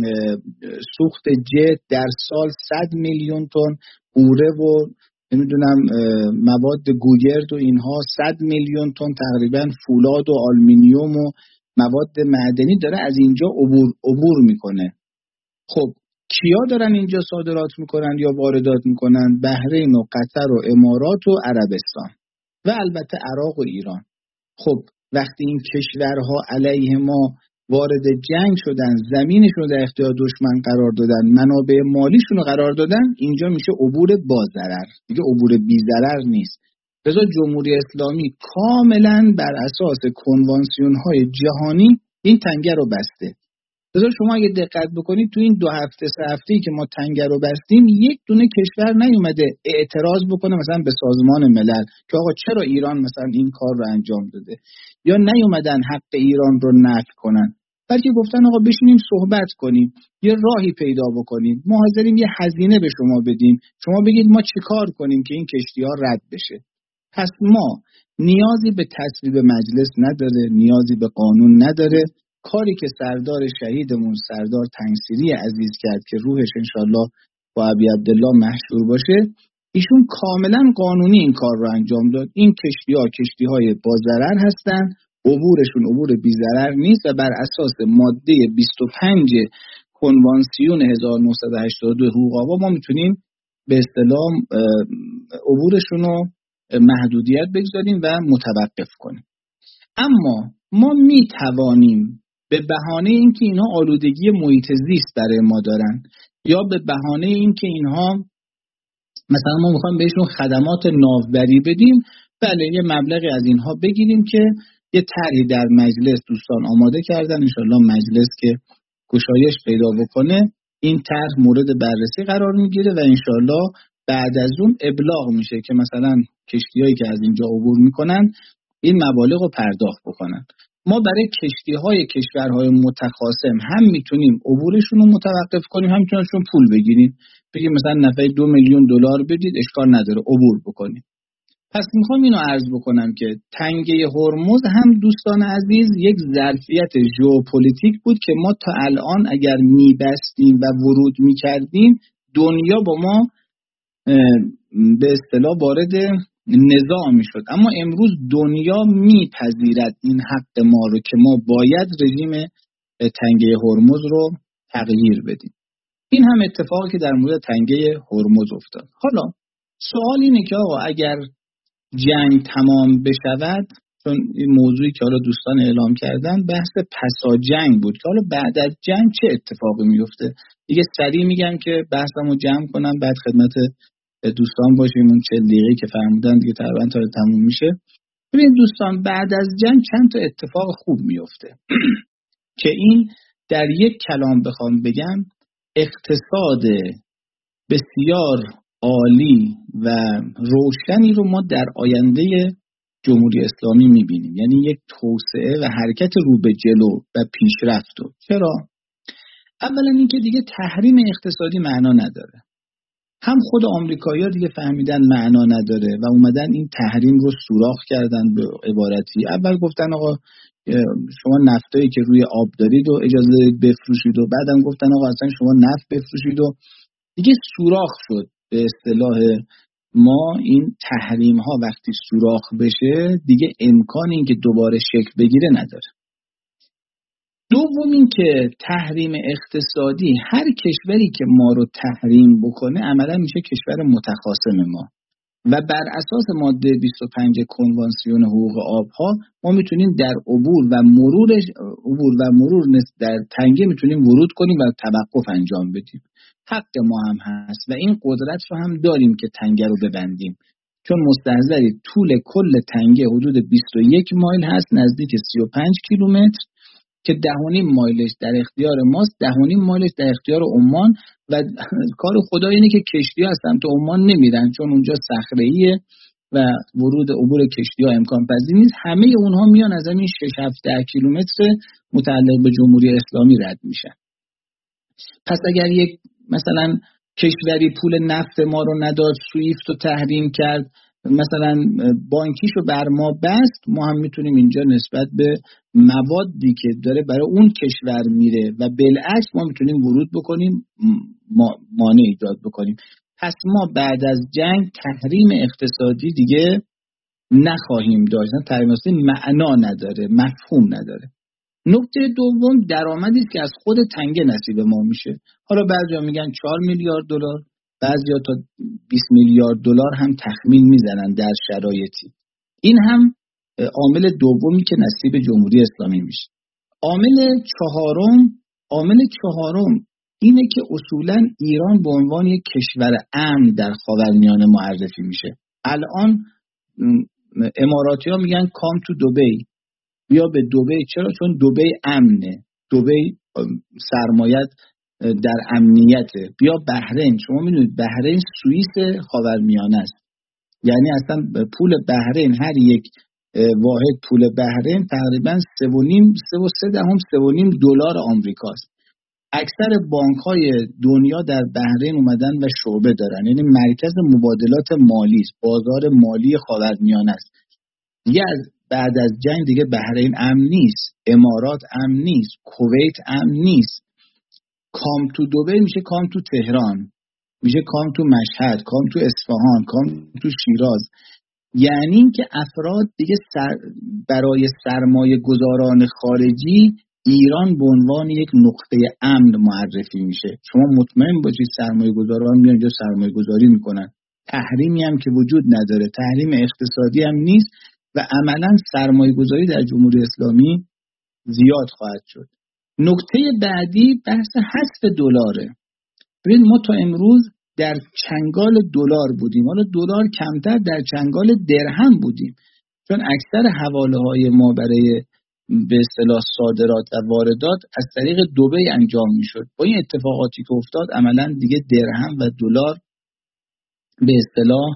سوخت جت در سال، صد میلیون تن قوره و نمیدونم مواد گوگرد و اینها، صد میلیون تن تقریبا فولاد و آلومینیوم و مواد معدنی داره از اینجا عبور عبور میکنه. خب کیا دارن اینجا صادرات میکنن یا واردات میکنن؟ بحرین و قطر و امارات و عربستان و البته عراق و ایران. خب وقتی این کشورها علیه ما وارد جنگ شدن، زمینشون رو در اختیار دشمن قرار دادن، منابع مالیشون رو قرار دادن، اینجا میشه عبور با ضرر، دیگه عبور بی ضرر نیست. لذا جمهوری اسلامی کاملا بر اساس کنوانسیون های جهانی این تنگه رو بسته. لذا شما اگه دقت بکنید تو این دو هفته سه هفته‌ای که ما تنگه رو بستیم، یک دونه کشور نیومده اعتراض بکنه مثلا به سازمان ملل که آقا چرا ایران مثلا این کار رو انجام داده، یا نیومدن حق ایران رو نفی کنن، بلکه گفتن آقا بشینیم صحبت کنیم، یه راهی پیدا بکنیم، ما حاضریم یه هزینه به شما بدیم، شما بگید ما چیکار کنیم که این کشتی‌ها رد بشه. پس ما نیازی به تصویب مجلس نداره، نیازی به قانون نداره. کاری که سردار شهیدمون سردار تنگسیری عزیز کرد که روحش انشالله با ابی عبدالله محشور باشه، ایشون کاملا قانونی این کار رو انجام داد. این کشتی‌ها کشتی‌های با ضرر هستن، عبورشون عبور بی ضرر نیست و بر اساس ماده بیست و پنج کنوانسیون هزار و نهصد و هشتاد و دو حقوق آوا ما میتونیم به اصطلاح عبورشون رو محدودیت بگذاریم و متوقف کنیم. اما ما میتوانیم به بهانه اینکه اینها آلودگی محیط زیست برای ما دارن، یا به بهانه اینکه اینها مثلا ما میخوایم بهشون خدمات ناوبری بدیم، بله یه مبلغی از اینها بگیریم که یه طرحی در مجلس دوستان آماده کردن، انشالله مجلس که گشایش پیدا بکنه این طرح مورد بررسی قرار میگیره و انشالله بعد از اون ابلاغ میشه که مثلا کشتیایی که از اینجا عبور میکنن این مبالغ رو پرداخت بکنن. ما برای کشتی‌های کشورهای متخاصم هم میتونیم عبورشون رو متوقف کنیم، هم میتونیم ازشون پول بگیریم، بگیم مثلا نفعی دو میلیون دلار بدید اشکال نداره عبور بکنیم. پس میخوام اینو عرض بکنم که تنگه هرمز هم دوستان عزیز یک ظرفیت ژئوپلیتیک بود که ما تا الان اگر میبستیم و ورود میکردیم دنیا با ما به اصطلاح وارد نزاع میشد، اما امروز دنیا میپذیرد این حق ما رو که ما باید رژیم تنگه هرمز رو تغییر بدیم. این هم اتفاقی که در مورد تنگه هرمز افتاد. حالا سوال اینه که آقا اگر جنگ تمام بشود، چون این موضوعی که حالا دوستان اعلام کردن بحث پسا جنگ بود که حالا بعد از جنگ چه اتفاقی میفته، دیگه سریع میگم که بحثمو جمع کنم بعد خدمت دوستان باشیم. اون چهل دقیقه‌ای که فرمودن دیگه تقریبا تا تموم میشه. ببین دوستان بعد از جنگ چند تا اتفاق خوب میفته که این در یک کلام بخوام بگم اقتصاد بسیار عالی و روشنی رو ما در آینده جمهوری اسلامی میبینیم، یعنی یک توسعه و حرکت رو به جلو و پیشرفت. چرا؟ اولا اینکه دیگه تحریم اقتصادی معنا نداره، هم خود آمریکایی‌ها دیگه فهمیدن معنا نداره و اومدن این تحریم رو سوراخ کردن به عبارتی. اول گفتن آقا شما نفتایی که روی آب دارید و اجازه بفروشید و بعدم گفتن آقا اصلا شما نفت بفروشید و دیگه سوراخ شد. به اصطلاح ما این تحریم ها وقتی سوراخ بشه دیگه امکان این که دوباره شکل بگیره نداره. دوم این که تحریم اقتصادی، هر کشوری که ما رو تحریم بکنه عملا میشه کشور متخاصم ما و بر اساس ماده بیست و پنج کنوانسیون حقوق آبها ما میتونیم در عبور و مرور عبور و مرور در تنگه میتونیم ورود کنیم و توقف انجام بدیم. حق ما هم هست و این قدرت رو هم داریم که تنگه رو ببندیم، چون مستحضری طول کل تنگه حدود بیست و یک مایل هست، نزدیک سی و پنج کیلومتر، که ده و نیم مایلش در اختیار ماست، ده و نیم مایلش در اختیار عمان و کار خدا اینه که کشتی‌ها از سمت عمان نمیرن چون اونجا صخره‌ایه و ورود عبور کشتی‌ها امکان پذیر نیست. همه اونها میان از همین شش هفت کیلومتر متعلق به جمهوری اسلامی رد میشن. پس اگر یک مثلا کشوری پول نفت ما رو نداد، سویفت رو تحریم کرد، مثلا بانکیشو بر ما بست، ما هم میتونیم اینجا نسبت به موادی که داره برای اون کشور میره و بالعکس ما میتونیم ورود بکنیم، مانع ایجاد بکنیم. پس ما بعد از جنگ تحریم اقتصادی دیگه نخواهیم داشت. تحریم اقتصادی معنا نداره، مفهوم نداره. نکته دوم درآمدی است که از خود تنگه نصیب ما میشه. حالا بعضیا میگن چهار میلیارد دلار، بعضیا تا بیست میلیارد دلار هم تخمین میزنن در شرایطی. این هم عامل دومی که نصیب جمهوری اسلامی میشه. عامل چهارم، عامل چهارم اینه که اصولاً ایران به عنوان یک کشور امن در خاورمیانه معرفی میشه. الان اماراتی‌ها میگن کام تو دبی، بیا به دبی. چرا؟ چون دبی امنه، دبی سرمایت در امنیته. بیا بحرین، شما میدونید بحرین سوئیس خاورمیانه است، یعنی اصلا پول بحرین، هر یک واحد پول بحرین تقریبا سه و نیم سه و سه دهم سه و نیم دلار آمریکاست. اکثر بانک‌های دنیا در بحرین اومدن و شعبه دارن، یعنی مرکز مبادلات مالی است، بازار مالی خاورمیانه است. دیگه از بعد از جنگ دیگه بحرین امن نیست، امارات امن نیست، کویت امن نیست. کام تو دبی میشه کام تو تهران، میشه کام تو مشهد، کام تو اصفهان، کام تو شیراز. یعنی که افراد دیگه سر برای سرمایه گذاران خارجی ایران به عنوان یک نقطه امن معرفی میشه. شما مطمئن باشید سرمایه گذاران میان اینجا سرمایه گذاری میکنن. تحریمی هم که وجود نداره، تحریم اقتصادی هم نیست و عملا سرمایه گذاری در جمهوری اسلامی زیاد خواهد شد. نکته بعدی بحث حذف دلاره. ببین ما تا امروز در چنگال دلار بودیم، حالا دلار کمتر در چنگال درهم بودیم، چون اکثر حواله‌های ما برای به اصطلاح صادرات و واردات از طریق دبی انجام میشد. با این اتفاقاتی که افتاد عملا دیگه درهم و دلار به اصطلاح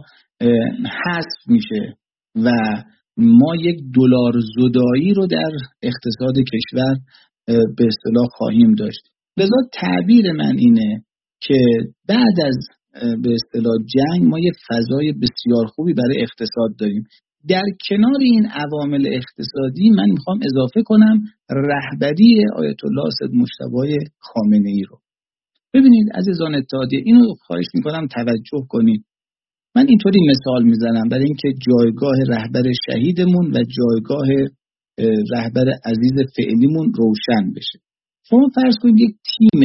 حذف میشه و ما یک دلار زدایی رو در اقتصاد کشور به اصطلاح خواهیم داشت. لذا تعبیر من اینه که بعد از به اصطلاح جنگ ما یک فضای بسیار خوبی برای اقتصاد داریم. در کنار این عوامل اقتصادی من میخوام اضافه کنم رهبری آیت الله سید مجتبی خامنه‌ای رو. ببینید عزیزان اتحادیه، اینو خواهش میکنم توجه کنید. من اینطوری مثال میزنم برای اینکه جایگاه رهبر شهیدمون و جایگاه رهبر عزیز فعلیمون روشن بشه. شما فرض کنید یک تیم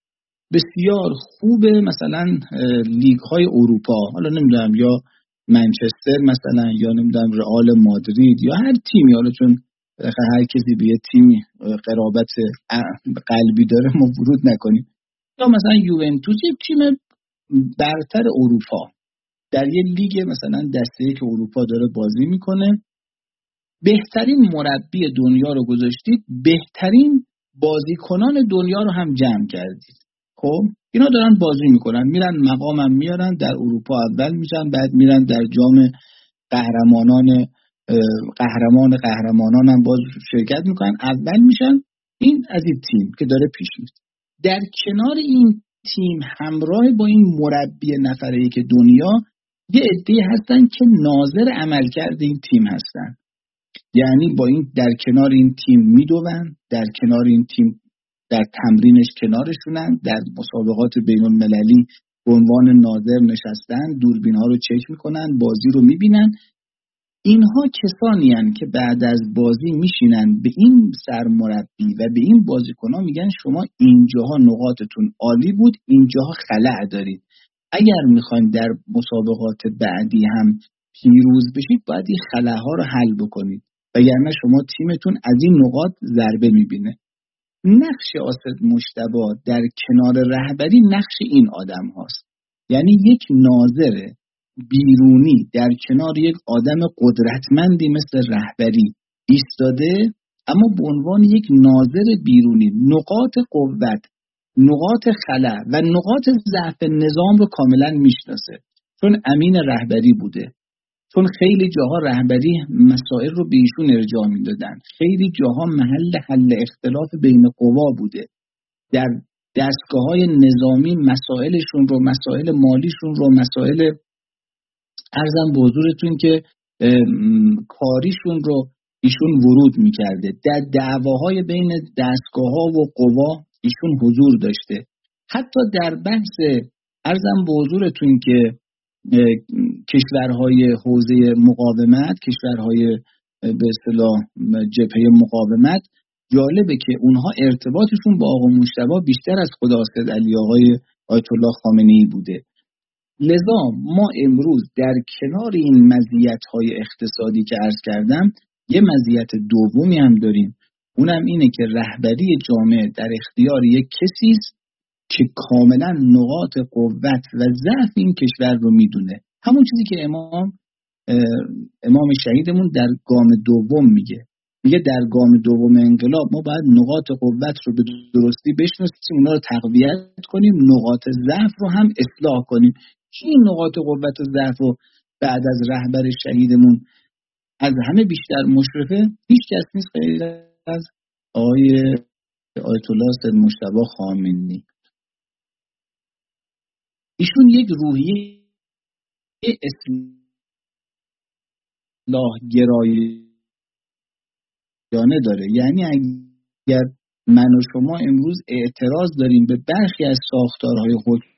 بسیار خوب مثلا لیگ های اروپا، حالا نمیدونم یا منچستر مثلا یا نمیدونم رئال مادرید یا هر تیمی، حالا چون هر کسی به یه تیمی قرابت قلبی داره ما ورود نکنیم، یا مثلا یوونتوس، یک تیم برتر اروپا در یه لیگ مثلا دسته که اروپا داره بازی میکنه، بهترین مربی دنیا رو گذاشتید، بهترین بازیکنان دنیا رو هم جمع کردید. خب اینا دارن بازی میکنن، میرن مقامم میارن، در اروپا اول میشن، بعد میرن در جام قهرمانان قهرمان قهرمانان هم باز شرکت میکنن، اول میشن. این از این تیم که داره پیش میره. در کنار این تیم همراه با این مربی نفره که دنیا یه عده‌ای هستن که ناظر عملکرد این تیم هستن، یعنی با این در کنار این تیم میدوون، در کنار این تیم در تمرینش کنارشونن، در مسابقات بین المللی به عنوان ناظر نشستن، دوربین ها رو چک میکنن، بازی رو میبینن. اینها کسانی هستند که بعد از بازی میشینن به این سرمربی و به این بازیکن‌ها میگن شما اینجاها نقاطتون عالی بود، اینجاها خلأ دارید. اگر میخواین در مسابقات بعدی هم پیروز بشید باید این خلأها رو حل بکنید، وگرنه شما تیمتون از این نقاط ضربه میبینه. نقش آصف مجتبی در کنار رهبری نقش این آدم هاست. یعنی یک ناظر بیرونی در کنار یک آدم قدرتمندی مثل رهبری ایستاده، اما به عنوان یک ناظر بیرونی نقاط قوت، نقاط خلأ و نقاط ضعف نظام رو کاملا میشناسه، چون امین رهبری بوده، چون خیلی جاها رهبری مسائل رو به ایشون ارجاع میدادن، خیلی جاها محل حل اختلاف بین قوا بوده، در دستگاه‌های نظامی مسائلشون رو، مسائل مالیشون رو، مسائل عرضم به حضورتون که کاریشون رو ایشون ورود میکرده، در دعواهای بین دستگاه‌ها و قوا ایشون حضور داشته. حتی در بحث عرضم به حضورتون که کشورهای حوزه مقاومت، کشورهای به اصطلاح جبهه مقاومت، جالبه که اونها ارتباطشون با آقا مجتبی بیشتر از خود اسد علی آقای آیت الله خامنه‌ای بوده. لذا ما امروز در کنار این مزیت‌های اقتصادی که عرض کردم یه مزیت دومی هم داریم، اونم اینه که رهبری جامعه در اختیار یک کسی است که کاملا نقاط قوت و ضعف این کشور رو میدونه. همون چیزی که امام امام شهیدمون در گام دوم میگه، میگه در گام دوم انقلاب ما باید نقاط قوت رو به درستی بشناسیم، اونا رو تقویت کنیم، نقاط ضعف رو هم اصلاح کنیم. چی این نقاط قوت و ضعف رو بعد از رهبر شهیدمون از همه بیشتر مشرفه؟ هیچ کس نیست غیر از آقای آیت الله سید مجتبی خامنه‌ای. ایشون یک روحیه اصلاح گرایانه داره. یعنی اگر من و شما امروز اعتراض داریم به برخی از ساختارهای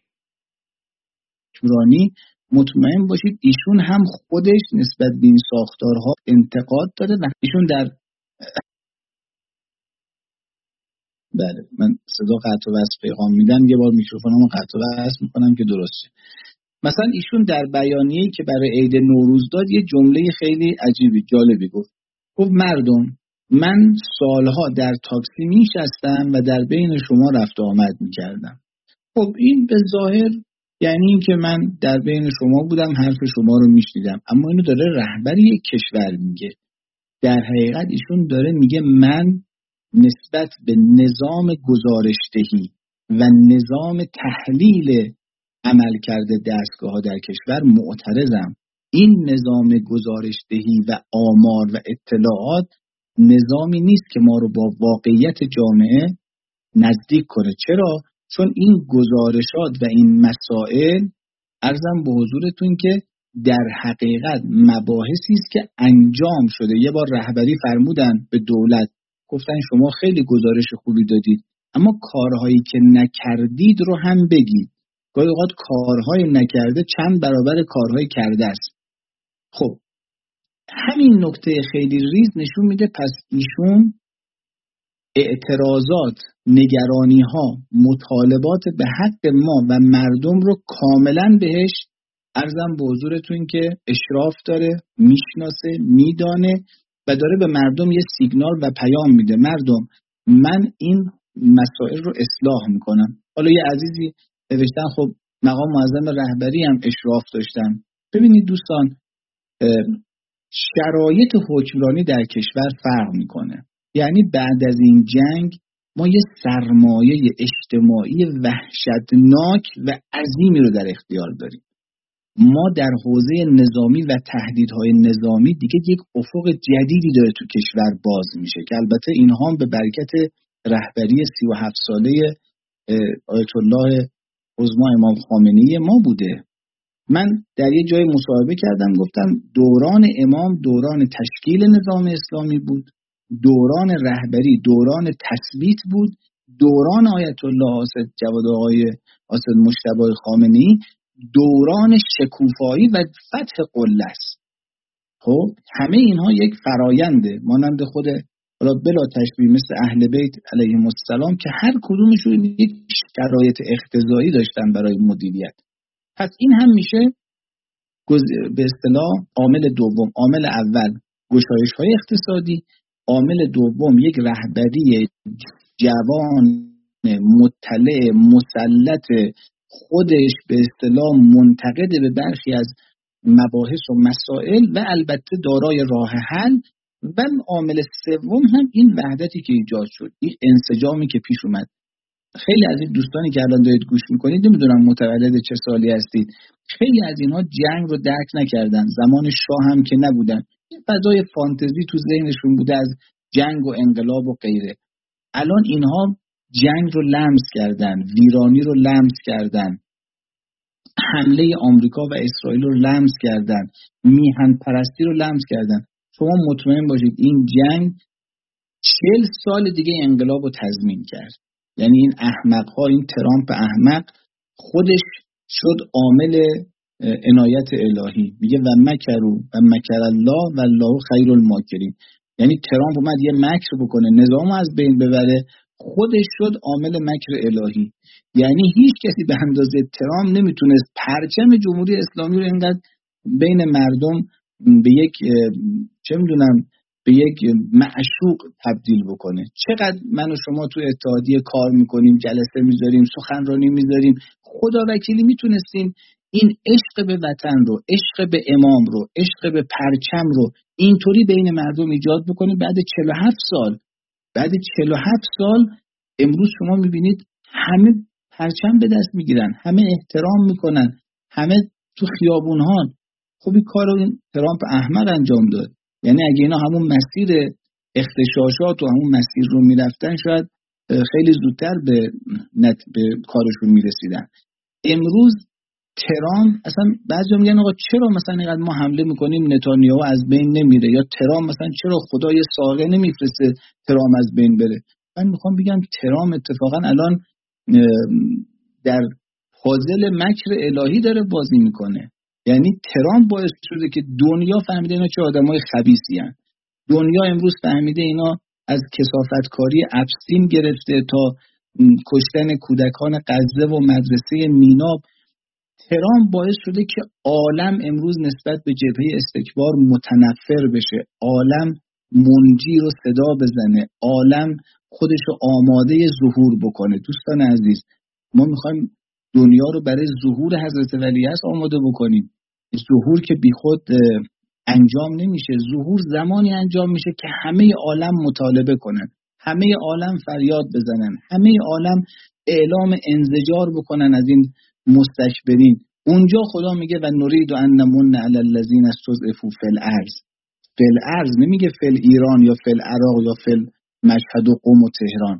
حکمرانی، مطمئن باشید ایشون هم خودش نسبت به این ساختارها انتقاد داره و ایشون در بله من صدا قطع و وصل پیغام میدم، یه بار میکروفونمو قطع و وصل میکنم که درست شه. مثلا ایشون در بیانیه‌ای که برای عید نوروز داد یه جمله خیلی عجیبی جالبی گفت. گفت مردم، من سالها در تاکسی میشستم و در بین شما رفت و آمد میکردم. خب این به ظاهر یعنی این که من در بین شما بودم، حرف شما رو میشنیدم، اما اینو داره رهبری یک کشور میگه. در حقیقت ایشون داره میگه من نسبت به نظام گزارشدهی و نظام تحلیل عمل کرده دستگاه ها در کشور معترضم. این نظام گزارشدهی و آمار و اطلاعات نظامی نیست که ما رو با واقعیت جامعه نزدیک کنه. چرا؟ چون این گزارشات و این مسائل عرضم به حضورتون که در حقیقت مباحثی است که انجام شده. یه بار رهبری فرمودن به دولت، گفتن شما خیلی گزارش خوبی دادید اما کارهایی که نکردید رو هم بگید. گاهی اوقات کارهای نکرده چند برابر کارهای کرده است. خب همین نکته خیلی ریز نشون میده پس ایشون اعتراضات، نگرانی‌ها، مطالبات به حق ما و مردم رو کاملا بهش عرضم به حضورتون که اشراف داره، میشناسه، میدانه و داره به مردم یه سیگنال و پیام میده. مردم، من این مسائل رو اصلاح میکنم. حالا یه عزیزی نوشتن خب مقام معظم رهبری هم اشراف داشتن. ببینید دوستان، شرایط حکمرانی در کشور فرق میکنه. یعنی بعد از این جنگ ما یه سرمایه اجتماعی وحشتناک و عظیمی رو در اختیار داریم. ما در حوزه نظامی و تهدیدهای نظامی دیگه یک افق جدیدی داره تو کشور باز میشه که البته اینها هم به برکت رهبری سی و هفت ساله آیت الله عظما امام خامنه‌ای ما بوده. من در یه جای مصاحبه کردم گفتم دوران امام دوران تشکیل نظام اسلامی بود، دوران رهبری دوران تثبیت بود، دوران آیت الله اسد جواد آقای اسد مجتبی خامنه‌ای دوران شکوفایی و فتح قله است. خب همه اینها یک فراینده مانند خود حالا بلا تشبیه مثل اهل بیت علیهم السلام که هر کدومشون یک شرایط اقتضایی داشتن برای مدیریت. پس این هم میشه به اصطلاح عامل دوم. عامل اول گشایش‌های اقتصادی، عامل دوم یک رهبری جوان مطلع مسلط خودش به اصطلاح منتقد به برخی از مباحث و مسائل و البته دارای راه حل. و عامل سوم هم این وحدتی که ایجاد شد، این انسجامی که پیش اومد. خیلی از این دوستانی که الان دارید گوش میکنید، نمیدونم متولد چه سالی هستید، خیلی از اینها جنگ رو درک نکردن، زمان شاه هم که نبودن، این فضای فانتزی تو ذهنشون بوده از جنگ و انقلاب و غیره. الان اینها جنگ رو لمس کردن، ویرانی رو لمس کردن، حمله آمریکا و اسرائیل رو لمس کردن، میهن پرستی رو لمس کردن. شما مطمئن باشید این جنگ چهل سال دیگه انقلاب رو تضمین کرد. یعنی این احمق ها، این ترامپ احمق خودش شد عامل عنایت الهی. میگه و مکروا و مکر الله و الله خیر الماکرین. یعنی ترامپ اومد یه مکر بکنه، نظام از بین ببره، خودش شد عامل مکر الهی. یعنی هیچ کسی به اندازه ترامپ نمیتونست پرچم جمهوری اسلامی رو اینقدر بین مردم به یک چه میدونم به یک معشوق تبدیل بکنه. چقدر من و شما تو اتحادیه کار میکنیم، جلسه میذاریم، سخنرانی میذاریم، خدا وکیلی میتونستیم این عشق به وطن رو، عشق به امام رو، عشق به پرچم رو اینطوری بین مردم ایجاد بکنیم. بعد چهل و هفت سال بعد چهل و هفت سال امروز شما میبینید همه پرچم به دست میگیرن، همه احترام میکنن، همه تو خیابونها. خب این کار رو ترامپ احمق انجام داد. یعنی اگه اینا همون مسیر اغتشاشات و همون مسیر رو میرفتن، شاید خیلی زودتر به نت به کارشون میرسیدن. امروز ترامپ اصلا بعضی میگن آقا چرا مثلا اینقدر ما حمله میکنیم نتانیاهو از بین نمیره، یا ترامپ مثلا چرا خدای ساقه نمیفرسته ترامپ از بین بره. من میخوام بگم ترامپ اتفاقا الان در پازل مکر الهی داره بازی میکنه. یعنی ترامپ باعث شده که دنیا فهمیده اینا چه آدمای خبیثی هستن. دنیا امروز فهمیده اینا از کثافتکاری اپستین گرفته تا کشتن کودکان غزه و مدرسه میناب. ترامپ باعث شده که عالم امروز نسبت به جبهه استکبار متنفر بشه، عالم منجی رو صدا بزنه، عالم خودش رو آماده ظهور بکنه. دوستان عزیز، ما میخوایم دنیا رو برای ظهور حضرت ولیعصر آماده بکنیم. ظهور که بی خود انجام نمیشه. ظهور زمانی انجام میشه که همه عالم مطالبه کنن، همه عالم فریاد بزنن، همه عالم اعلام انزجار بکنن از این مستکبرین. اونجا خدا میگه و نرید ان نمن علی الذین استضعفوا فی الارض. فی الارض نمیگه فی ایران یا فی العراق یا فی مشهد و قم و تهران.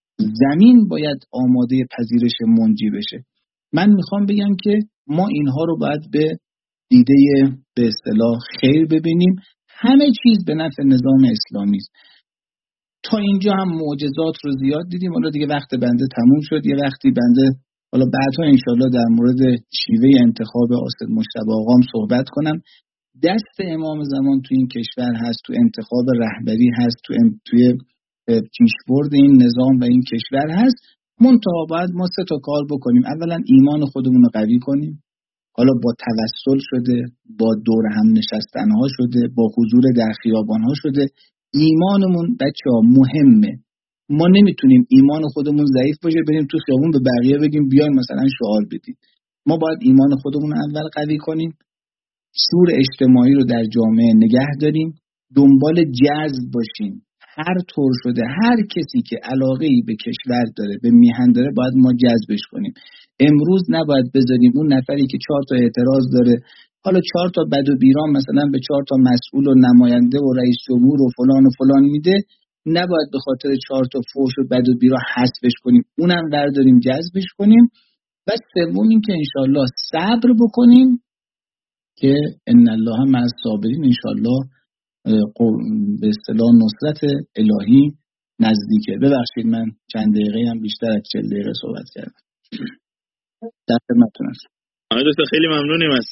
زمین باید آماده پذیرش منجی بشه. من میخوام بگم که ما اینها رو باید به دیده به اصطلاح خیر ببینیم. همه چیز به نفع نظام اسلامی است. تا اینجا هم معجزات رو زیاد دیدیم. حالا دیگه وقت بنده تموم شد. یه وقتی بنده حالا بعدها انشالله در مورد شیوه انتخاب آصد مجتبی آقام صحبت کنم. دست امام زمان تو این کشور هست، تو انتخاب رهبری هست، تو ام... توی پیشبرد این نظام و این کشور هست. منتها باید ما سه تا کار بکنیم. اولا ایمان خودمون رو قوی کنیم. حالا با توسل شده، با دور هم نشستنها شده، با حضور در خیابانها شده. ایمانمون بچه‌ها مهمه. ما نمیتونیم ایمان خودمون ضعیف باشه بریم تو خیابون به بقیه بگیم بیاین مثلا شعار بدید. ما باید ایمان خودمون رو اول قوی کنیم، شور اجتماعی رو در جامعه نگه داریم، دنبال جذب باشیم. هر طور شده هر کسی که علاقه‌ای به کشور داره، به میهن داره، باید ما جذبش کنیم. امروز نباید بذاریم اون نفری که چهار تا اعتراض داره، حالا چهار تا بد و بیرام مثلا به چهار تا مسئول و نماینده و رئیس جمهور و فلان و فلان میده، نباید به خاطر چهار تا فحش و بد و بیرا حذفش کنیم، اونم برداریم جذبش کنیم. و سوم این که انشالله صبر بکنیم که ان الله مع الصابرین، انشالله به اصطلاح نصرت الهی نزدیکه. ببخشید من چند دقیقه هم بیشتر از چهل دقیقه صحبت کردم. در خدمتتون هستم. آقای دکتر خیلی ممنونیم از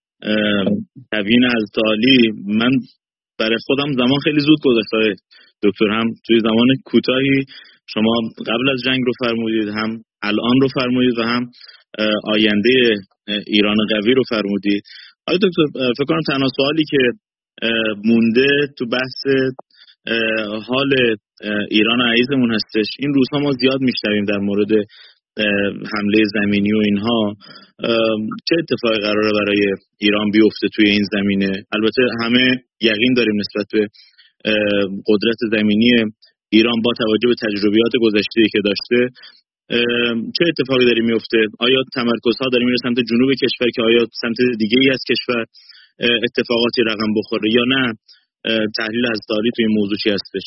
تبیین از تعالی. من برای خودم زمان خیلی زود گذشت. دکتر هم توی زمان کوتاهی شما قبل از جنگ رو فرمودید، هم الان رو فرمودید و هم آینده ایران قوی رو فرمودید. آقای دکتر فکر کنم تنها سوالی که مونده تو بحث حال ایران عزیزمون هستش. این روزها ما زیاد میشنویم در مورد حمله زمینی و اینها. چه اتفاقی قراره برای ایران بیفته توی این زمینه؟ البته همه یقین داریم نسبت به قدرت زمینی ایران با توجه به تجربیات گذشته‌ای که داشته. چه اتفاقی داره میفته؟ آیا تمرکزها داره میره سمت جنوب کشور که آیا سمت دیگه‌ای از کشور اتفاقاتی رقم بخوره یا نه؟ تحلیل از داری توی این موضوع چی هستش؟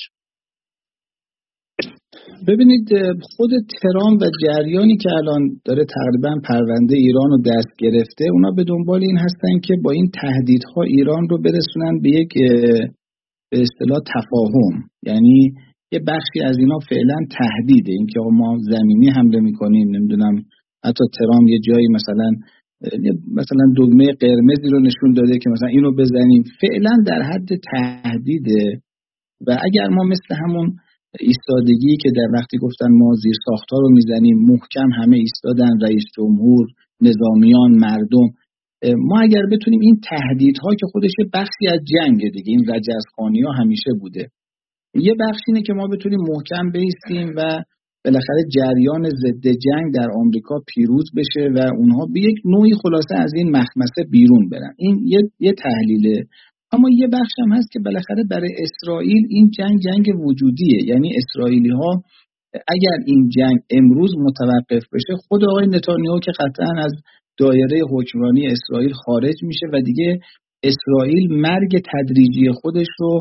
ببینید خود ترامپ و جریانی که الان داره تقریبا پرونده ایران رو دست گرفته، اونا به دنبال این هستن که با این تهدیدها ایران رو برسونن به یک به اصطلاح تفاهم. یعنی یه بخشی از اینا فعلا تهدیده، اینکه ما زمینی حمله میکنیم، نمیدونم حتی ترامپ یه جایی مثلا مثلا دکمه قرمزی رو نشون داده که مثلا اینو بزنیم. فعلا در حد تهدیده و اگر ما مثل همون ایستادگی که در وقتی گفتن ما زیر ساختار رو میزنیم محکم همه ایستادن، رئیس جمهور، نظامیان، مردم، ما اگر بتونیم این تهدیدها که خودش بخشی از جنگ دیگه، این رجزخوانی ها همیشه بوده، یه بخش اینه که ما بتونیم محکم بایستیم و بالاخره جریان ضد جنگ در آمریکا پیروز بشه و اونها به یک نوعی خلاصه از این مخمسه بیرون برن. این یه, یه تحلیله. اما یه بخش هم هست که بالاخره برای اسرائیل این جنگ جنگ وجودیه. یعنی اسرائیلی ها اگر این جنگ امروز متوقف بشه، خود آقای نتانیاهو که قطعا از دایره حکمرانی اسرائیل خارج میشه و دیگه اسرائیل مرگ تدریجی خودش رو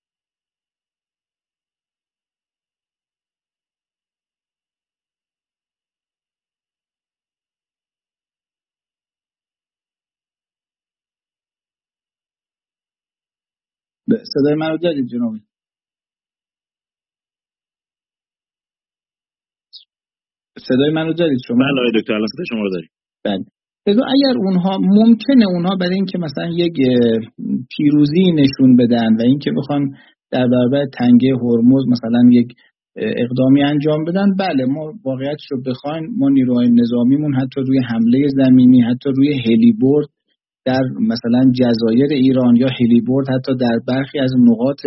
صدای من رو دارید جنابی؟ صدای من رو دارید شما؟ بله آقای دکتر الان صدای شما رو داریم. بله. اگر اونها ممکنه اونها برای اینکه مثلا یک پیروزی نشون بدن و اینکه بخوان در برابر تنگه هرمز مثلا یک اقدامی انجام بدن، بله ما واقعیتش رو بخواین ما نیروهای نظامیمون حتی روی حمله زمینی، حتی روی هلیبرد در مثلا جزایر ایران یا هلیبرد حتی در برخی از نقاط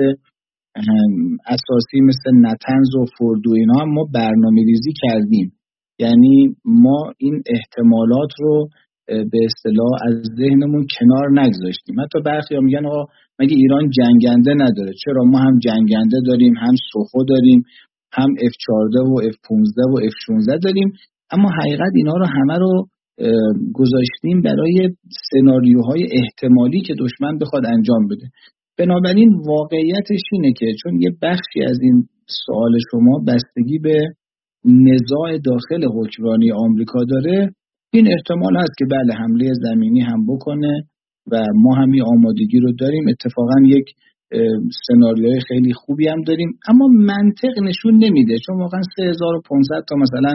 اساسی مثل نتنز و فردو اینا هم ما برنامه ریزی کردیم. یعنی ما این احتمالات رو به اصطلاح از ذهنمون کنار نگذاشتیم. حتی برخی ها میگن آقا مگه ایران جنگنده نداره؟ چرا؟ ما هم جنگنده داریم، هم سوخو داریم، هم اف چهارده و اف پانزده و اف شانزده داریم. اما حقیقت اینا رو همه رو گذاشتیم برای سناریوهای احتمالی که دشمن بخواد انجام بده. بنابراین واقعیتش اینه که چون یه بخشی از این سوال شما بستگی به نزاع داخل حکمرانی آمریکا داره، این احتمال هست که بله حمله زمینی هم بکنه و ما هم این آمادگی رو داریم. اتفاقا یک سناریوی خیلی خوبی هم داریم، اما منطق نشون نمیده، چون واقعا سه هزار و پانصد تا مثلا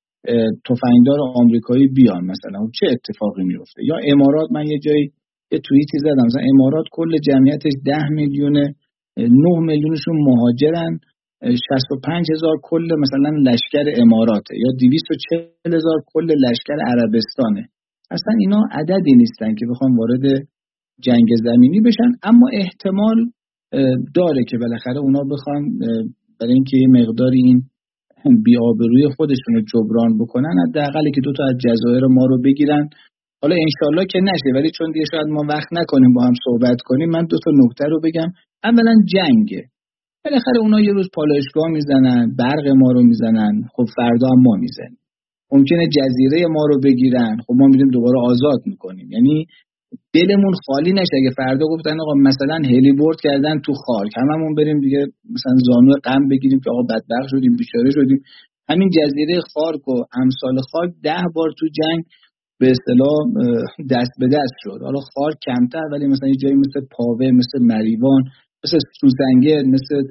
تفنگدار آمریکایی بیان مثلا چه اتفاقی میفته. یا امارات، من یه جایی یه توییتی زدم مثلا امارات کل جمعیتش ده میلیونه، نه میلیونشون مهاجرن، شصت و پنج هزار کل مثلا لشکر اماراته یا دویست و چهل هزار کل لشکر عربستانه. اصلا اینا عددی نیستن که بخوام وارد جنگ زمینی بشن، اما احتمال داره که بالاخره اونا بخوان برای اینکه یه مقداری این بی‌آبروی خودشون رو جبران بکنن حداقل که دو تا از جزایر ما رو بگیرن. حالا انشالله که نشه، ولی چون دیگه شاید ما وقت نکنیم با هم صحبت کنیم، من دو تا نکته رو بگم. اولا جنگه، بالاخره اونا یه روز پالایشگاه میزنن، برق ما رو میزنن، خب فردا هم ما میزنیم. ممکنه جزیره ما رو بگیرن، خب ما میریم دوباره آزاد میکنیم. یعنی دلمون خالی نشه اگه فردا گفتن آقا مثلا هلیبرد کردن تو خاک، هممون بریم دیگه مثلا زانو غم بگیریم که آقا بدبخت شدیم، بیچاره شدیم. همین جزیره خارک و امثال خاک ده بار تو جنگ به اصطلاح دست به دست شد. حالا خارک کمتر، ولی مثلا یه جایی مثل پاوه، مثل مریوان، مثل سوزنگر، مثل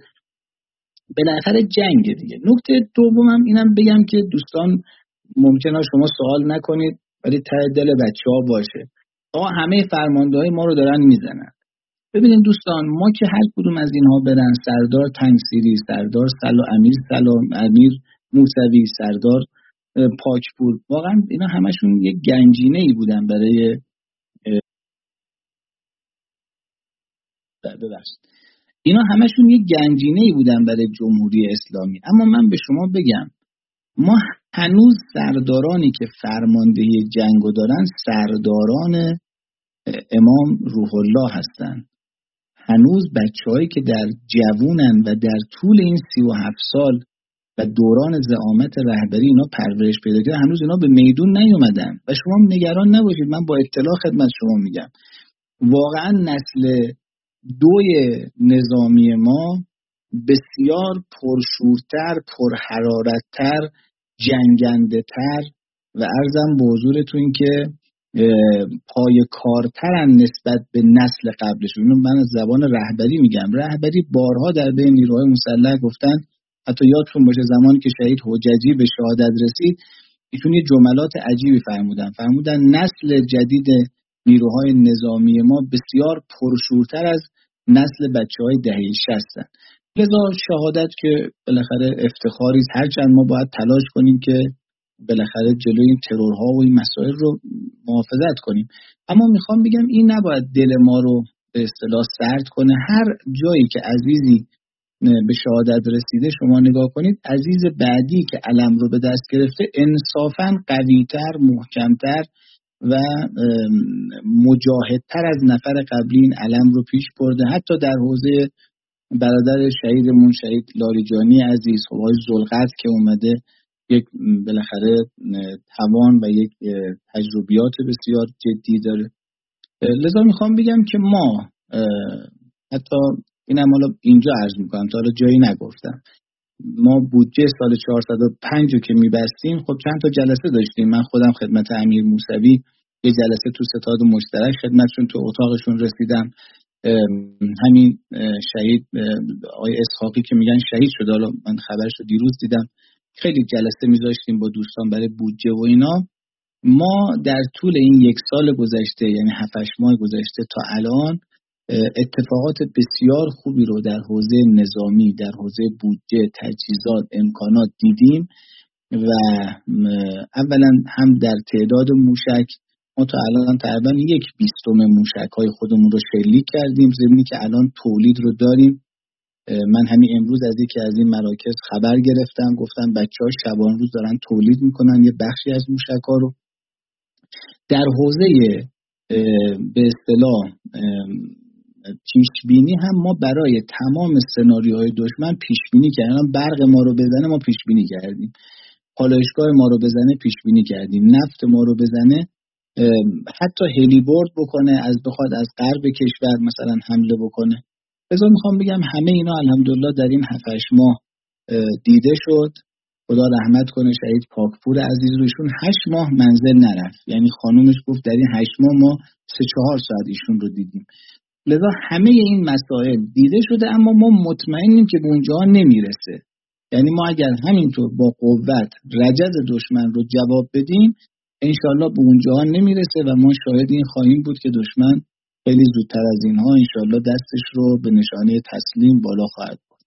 بالاخره جنگ دیگه. نکته دومم اینم بگم که دوستان ممکنه شما سوال نکنید ولی ته دل بچه‌ها باشه، آقا همه فرمانده‌های ما رو دارن میزنن. ببینید دوستان، ما که هر کدوم از اینها برن، سردار تنگسیری، سردار سلام، امیر سلام، امیر موسوی، سردار پاکپور، واقعا اینا همشون یک گنجینه ای بودن برای ببخشید اینا همشون یه گنجینه‌ای بودن برای جمهوری اسلامی. اما من به شما بگم ما هنوز سردارانی که فرماندهی جنگو دارن سرداران امام روح الله هستن. هنوز بچه‌هایی که در جوونن و در طول این سی و هفت سال و دوران زعامت رهبری اینا پرورش پیدا کرده، هنوز اینا به میدون نیومدن. و شما نگران نباشید، من با اطلاع خدمت شما میگم واقعا نسل دوی نظامی ما بسیار پرشورتر، پرحرارتتر، جنگنده تر و عرضم به حضورتون که پای کارترن نسبت به نسل قبلشون. من از زبان رهبری میگم. رهبری بارها در بین نیروهای مسلح گفتن، حتی یادتون باشه زمانی که شهید حججی به شهادت رسید ایشون یه جملات عجیبی فرمودن. فرمودن نسل جدید نیروهای نظامی ما بسیار پرشورتر از نسل بچه‌های دهه شصت. لذا شهادت که بالاخره افتخاری است، هرچند ما باید تلاش کنیم که بالاخره جلوی این ترورها و این مسائل رو محافظت کنیم. اما میخوام بگم این نباید دل ما رو به اصطلاح سرد کنه. هر جایی که عزیزی به شهادت رسیده شما نگاه کنید، عزیز بعدی که علم رو به دست گرفته انصافاً قوی‌تر، محکم‌تر و مجاهدتر از نفر قبلی این علم رو پیش برده. حتی در حوزه برادر شهیدمون شهید لاریجانی عزیز، آقای ذوالقدر که اومده یک بالاخره توان و یک تجربیات بسیار جدی داره. لذا میخوام بگم که ما حتی اینم حالا اینجا عرض میکنم تا حالا جایی نگفتم، ما بودجه سال چهارصد و پنج رو که میبستیم خب چند تا جلسه داشتیم. من خودم خدمت امیر موسوی یه جلسه تو ستاد مشترک خدمتشون تو اتاقشون رسیدم. همین شهید آقای اسحاقی که میگن شهید شده، حالا من خبرش رو دیروز دیدم، خیلی جلسه میذاشتیم با دوستان برای بودجه و اینا. ما در طول این یک سال گذشته، یعنی هفت هشت ماه گذشته تا الان، اتفاقات بسیار خوبی رو در حوزه نظامی، در حوزه بودجه، تجهیزات، امکانات دیدیم و اولا هم در تعداد موشک ما تا الان تقریبا یک بیستم موشک های خودمون رو شلیک کردیم، ضمنی که الان تولید رو داریم. من همین امروز از یکی از این مراکز خبر گرفتم، گفتن بچه‌ها شبان روز دارن تولید میکنن یه بخشی از موشک ها رو. در حوزه به اصطلاح پیشبینی هم ما برای تمام سناریوهای دشمن پیشبینی کردیم. برق ما رو بزنه ما پیشبینی کردیم، پالایشگاه ما رو بزنه پیشبینی کردیم، نفت ما رو بزنه، حتی هلیبورد بکنه از بخواد از غرب کشور مثلا حمله بکنه. لذا میخوام بگم همه اینا الحمدلله در این هفت هشت ماه دیده شد. خدا رحمت کنه شهید پاکپور عزیز رو، ایشون هشت ماه منزل نرفت، یعنی خانومش گفت در این هشت ماه ما سه چهار ساعت ایشون رو دیدیم. لذا همه این مسائل دیده شده، اما ما مطمئنیم که به اونجا نمیرسه. یعنی ما اگر همینطور با قوت رجز دشمن رو جواب بدیم انشالله به اونجا نمیرسه و ما شاهد این خواهیم بود که دشمن خیلی زودتر از اینها انشالله دستش رو به نشانه تسلیم بالا خواهد برد.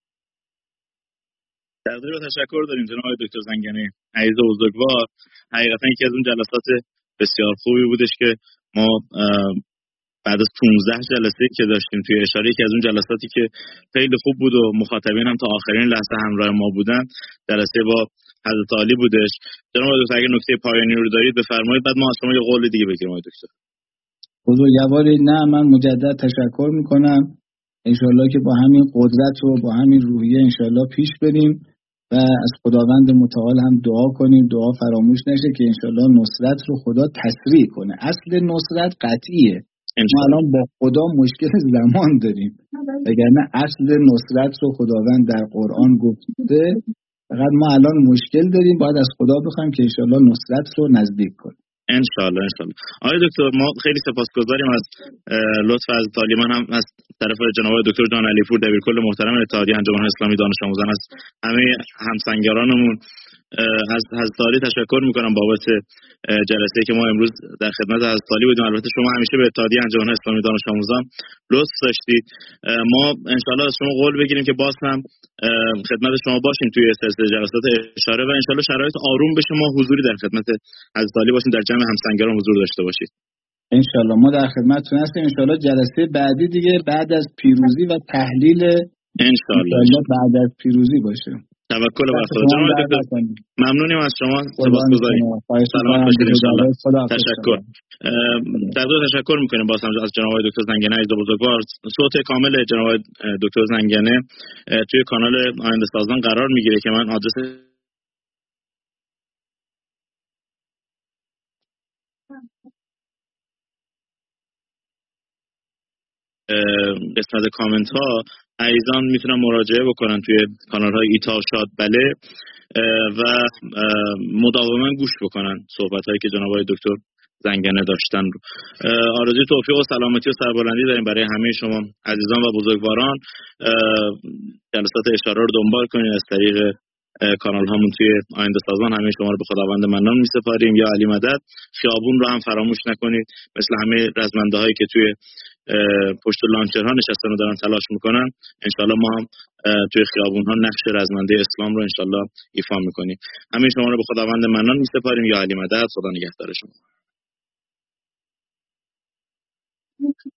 تقدیر و تشکر داریم جناب دکتر زنگنه عزیز بزرگوار. حقیقتا یکی از اون جلسات بسیار خوبی بودش که ما بعد از پانزده جلسه که داشتیم توی اشاره، یکی از اون جلساتی که خیلی خوب بود و مخاطبین هم تا آخرین لحظه همراه ما بودن، جلسه با حضرت علی بودش. جناب دکتر اگه نکته پایانی رو دارید بفرمایید، بعد ما از شما یه قول دیگه بگیریم. آقای دکتر بزرگواری، نه من مجدد تشکر میکنم. انشالله که با همین قدرت و با همین روحیه انشالله پیش بریم و از خداوند متعال هم دعا کنیم، دعا فراموش نشه که انشالله نصرت رو خدا تسریع کنه. اصل نصرت قطعیه. ما الان با خدا مشکل زمان داریم، وگرنه اصل نصرت رو خداوند در قرآن گفته. فقط ما الان مشکل داریم، باید از خدا بخوایم که انشالله نصرت رو نزدیک کنه. انشالله انشالله. آقای دکتر ما خیلی سپاسگزاریم از لطف از طالبان، هم از طرف جناب دکتر جان علیپور دبیرکل محترم اتحادیه انجمن اسلامی دانش آموزان، از همه همسنگرانمون از حضرت علی تشکر میکنم بابت جلسه که ما امروز در خدمت حضرت علی بودیم. البته شما همیشه به اتحادیه انجمن اسلامی دانش آموزان لطف داشتید. ما انشالله از شما قول بگیریم که باز هم خدمت شما باشیم توی سلسله جلسات اشاره و انشالله شرایط آروم بشه ما حضوری در خدمت حضرت علی باشیم، در جمع همسنگران حضور داشته باشید. انشالله ما در خدمتتون هستیم. انشالله جلسه بعدی دیگه بعد از پیروزی و تحلیل انشالله بعد از پیروزی باشه. توکل بر خدا. جناب دکتر ممنونیم از شما، سپاسگزاریم. سلامت باشید انشالله. تشکر. در دو تشکر میکنیم باز هم از جناب دکتر زنگنه عزیز بزرگوار. صوت کامل جناب دکتر زنگنه توی کانال آینده سازان قرار میگیره که من آدرس قسمت کامنت ها عزیزان میتونن مراجعه بکنن توی کانال های ایتا شاد بله و مداوما گوش بکنن صحبت هایی که جناب دکتر زنگنه داشتن رو. آرزوی توفیق و سلامتی و سربلندی داریم برای همه شما عزیزان و بزرگواران. جلسات اشاره رو دنبال کنید از طریق کانال هامون توی آینده سازان. همه شما رو به خداوند منان میسپاریم. یا علی مدد. خیابون رو هم فراموش نکنید، مثل همه رزمنده هایی که توی پشت لانچرها نشستن و دارن تلاش میکنن. انشالله ما هم توی خیابون ها نقش رزمنده اسلام رو انشالله ایفا میکنیم. همه شما رو به خداوند منان میسپاریم. یا علی مدد. خدا نگهدار شما.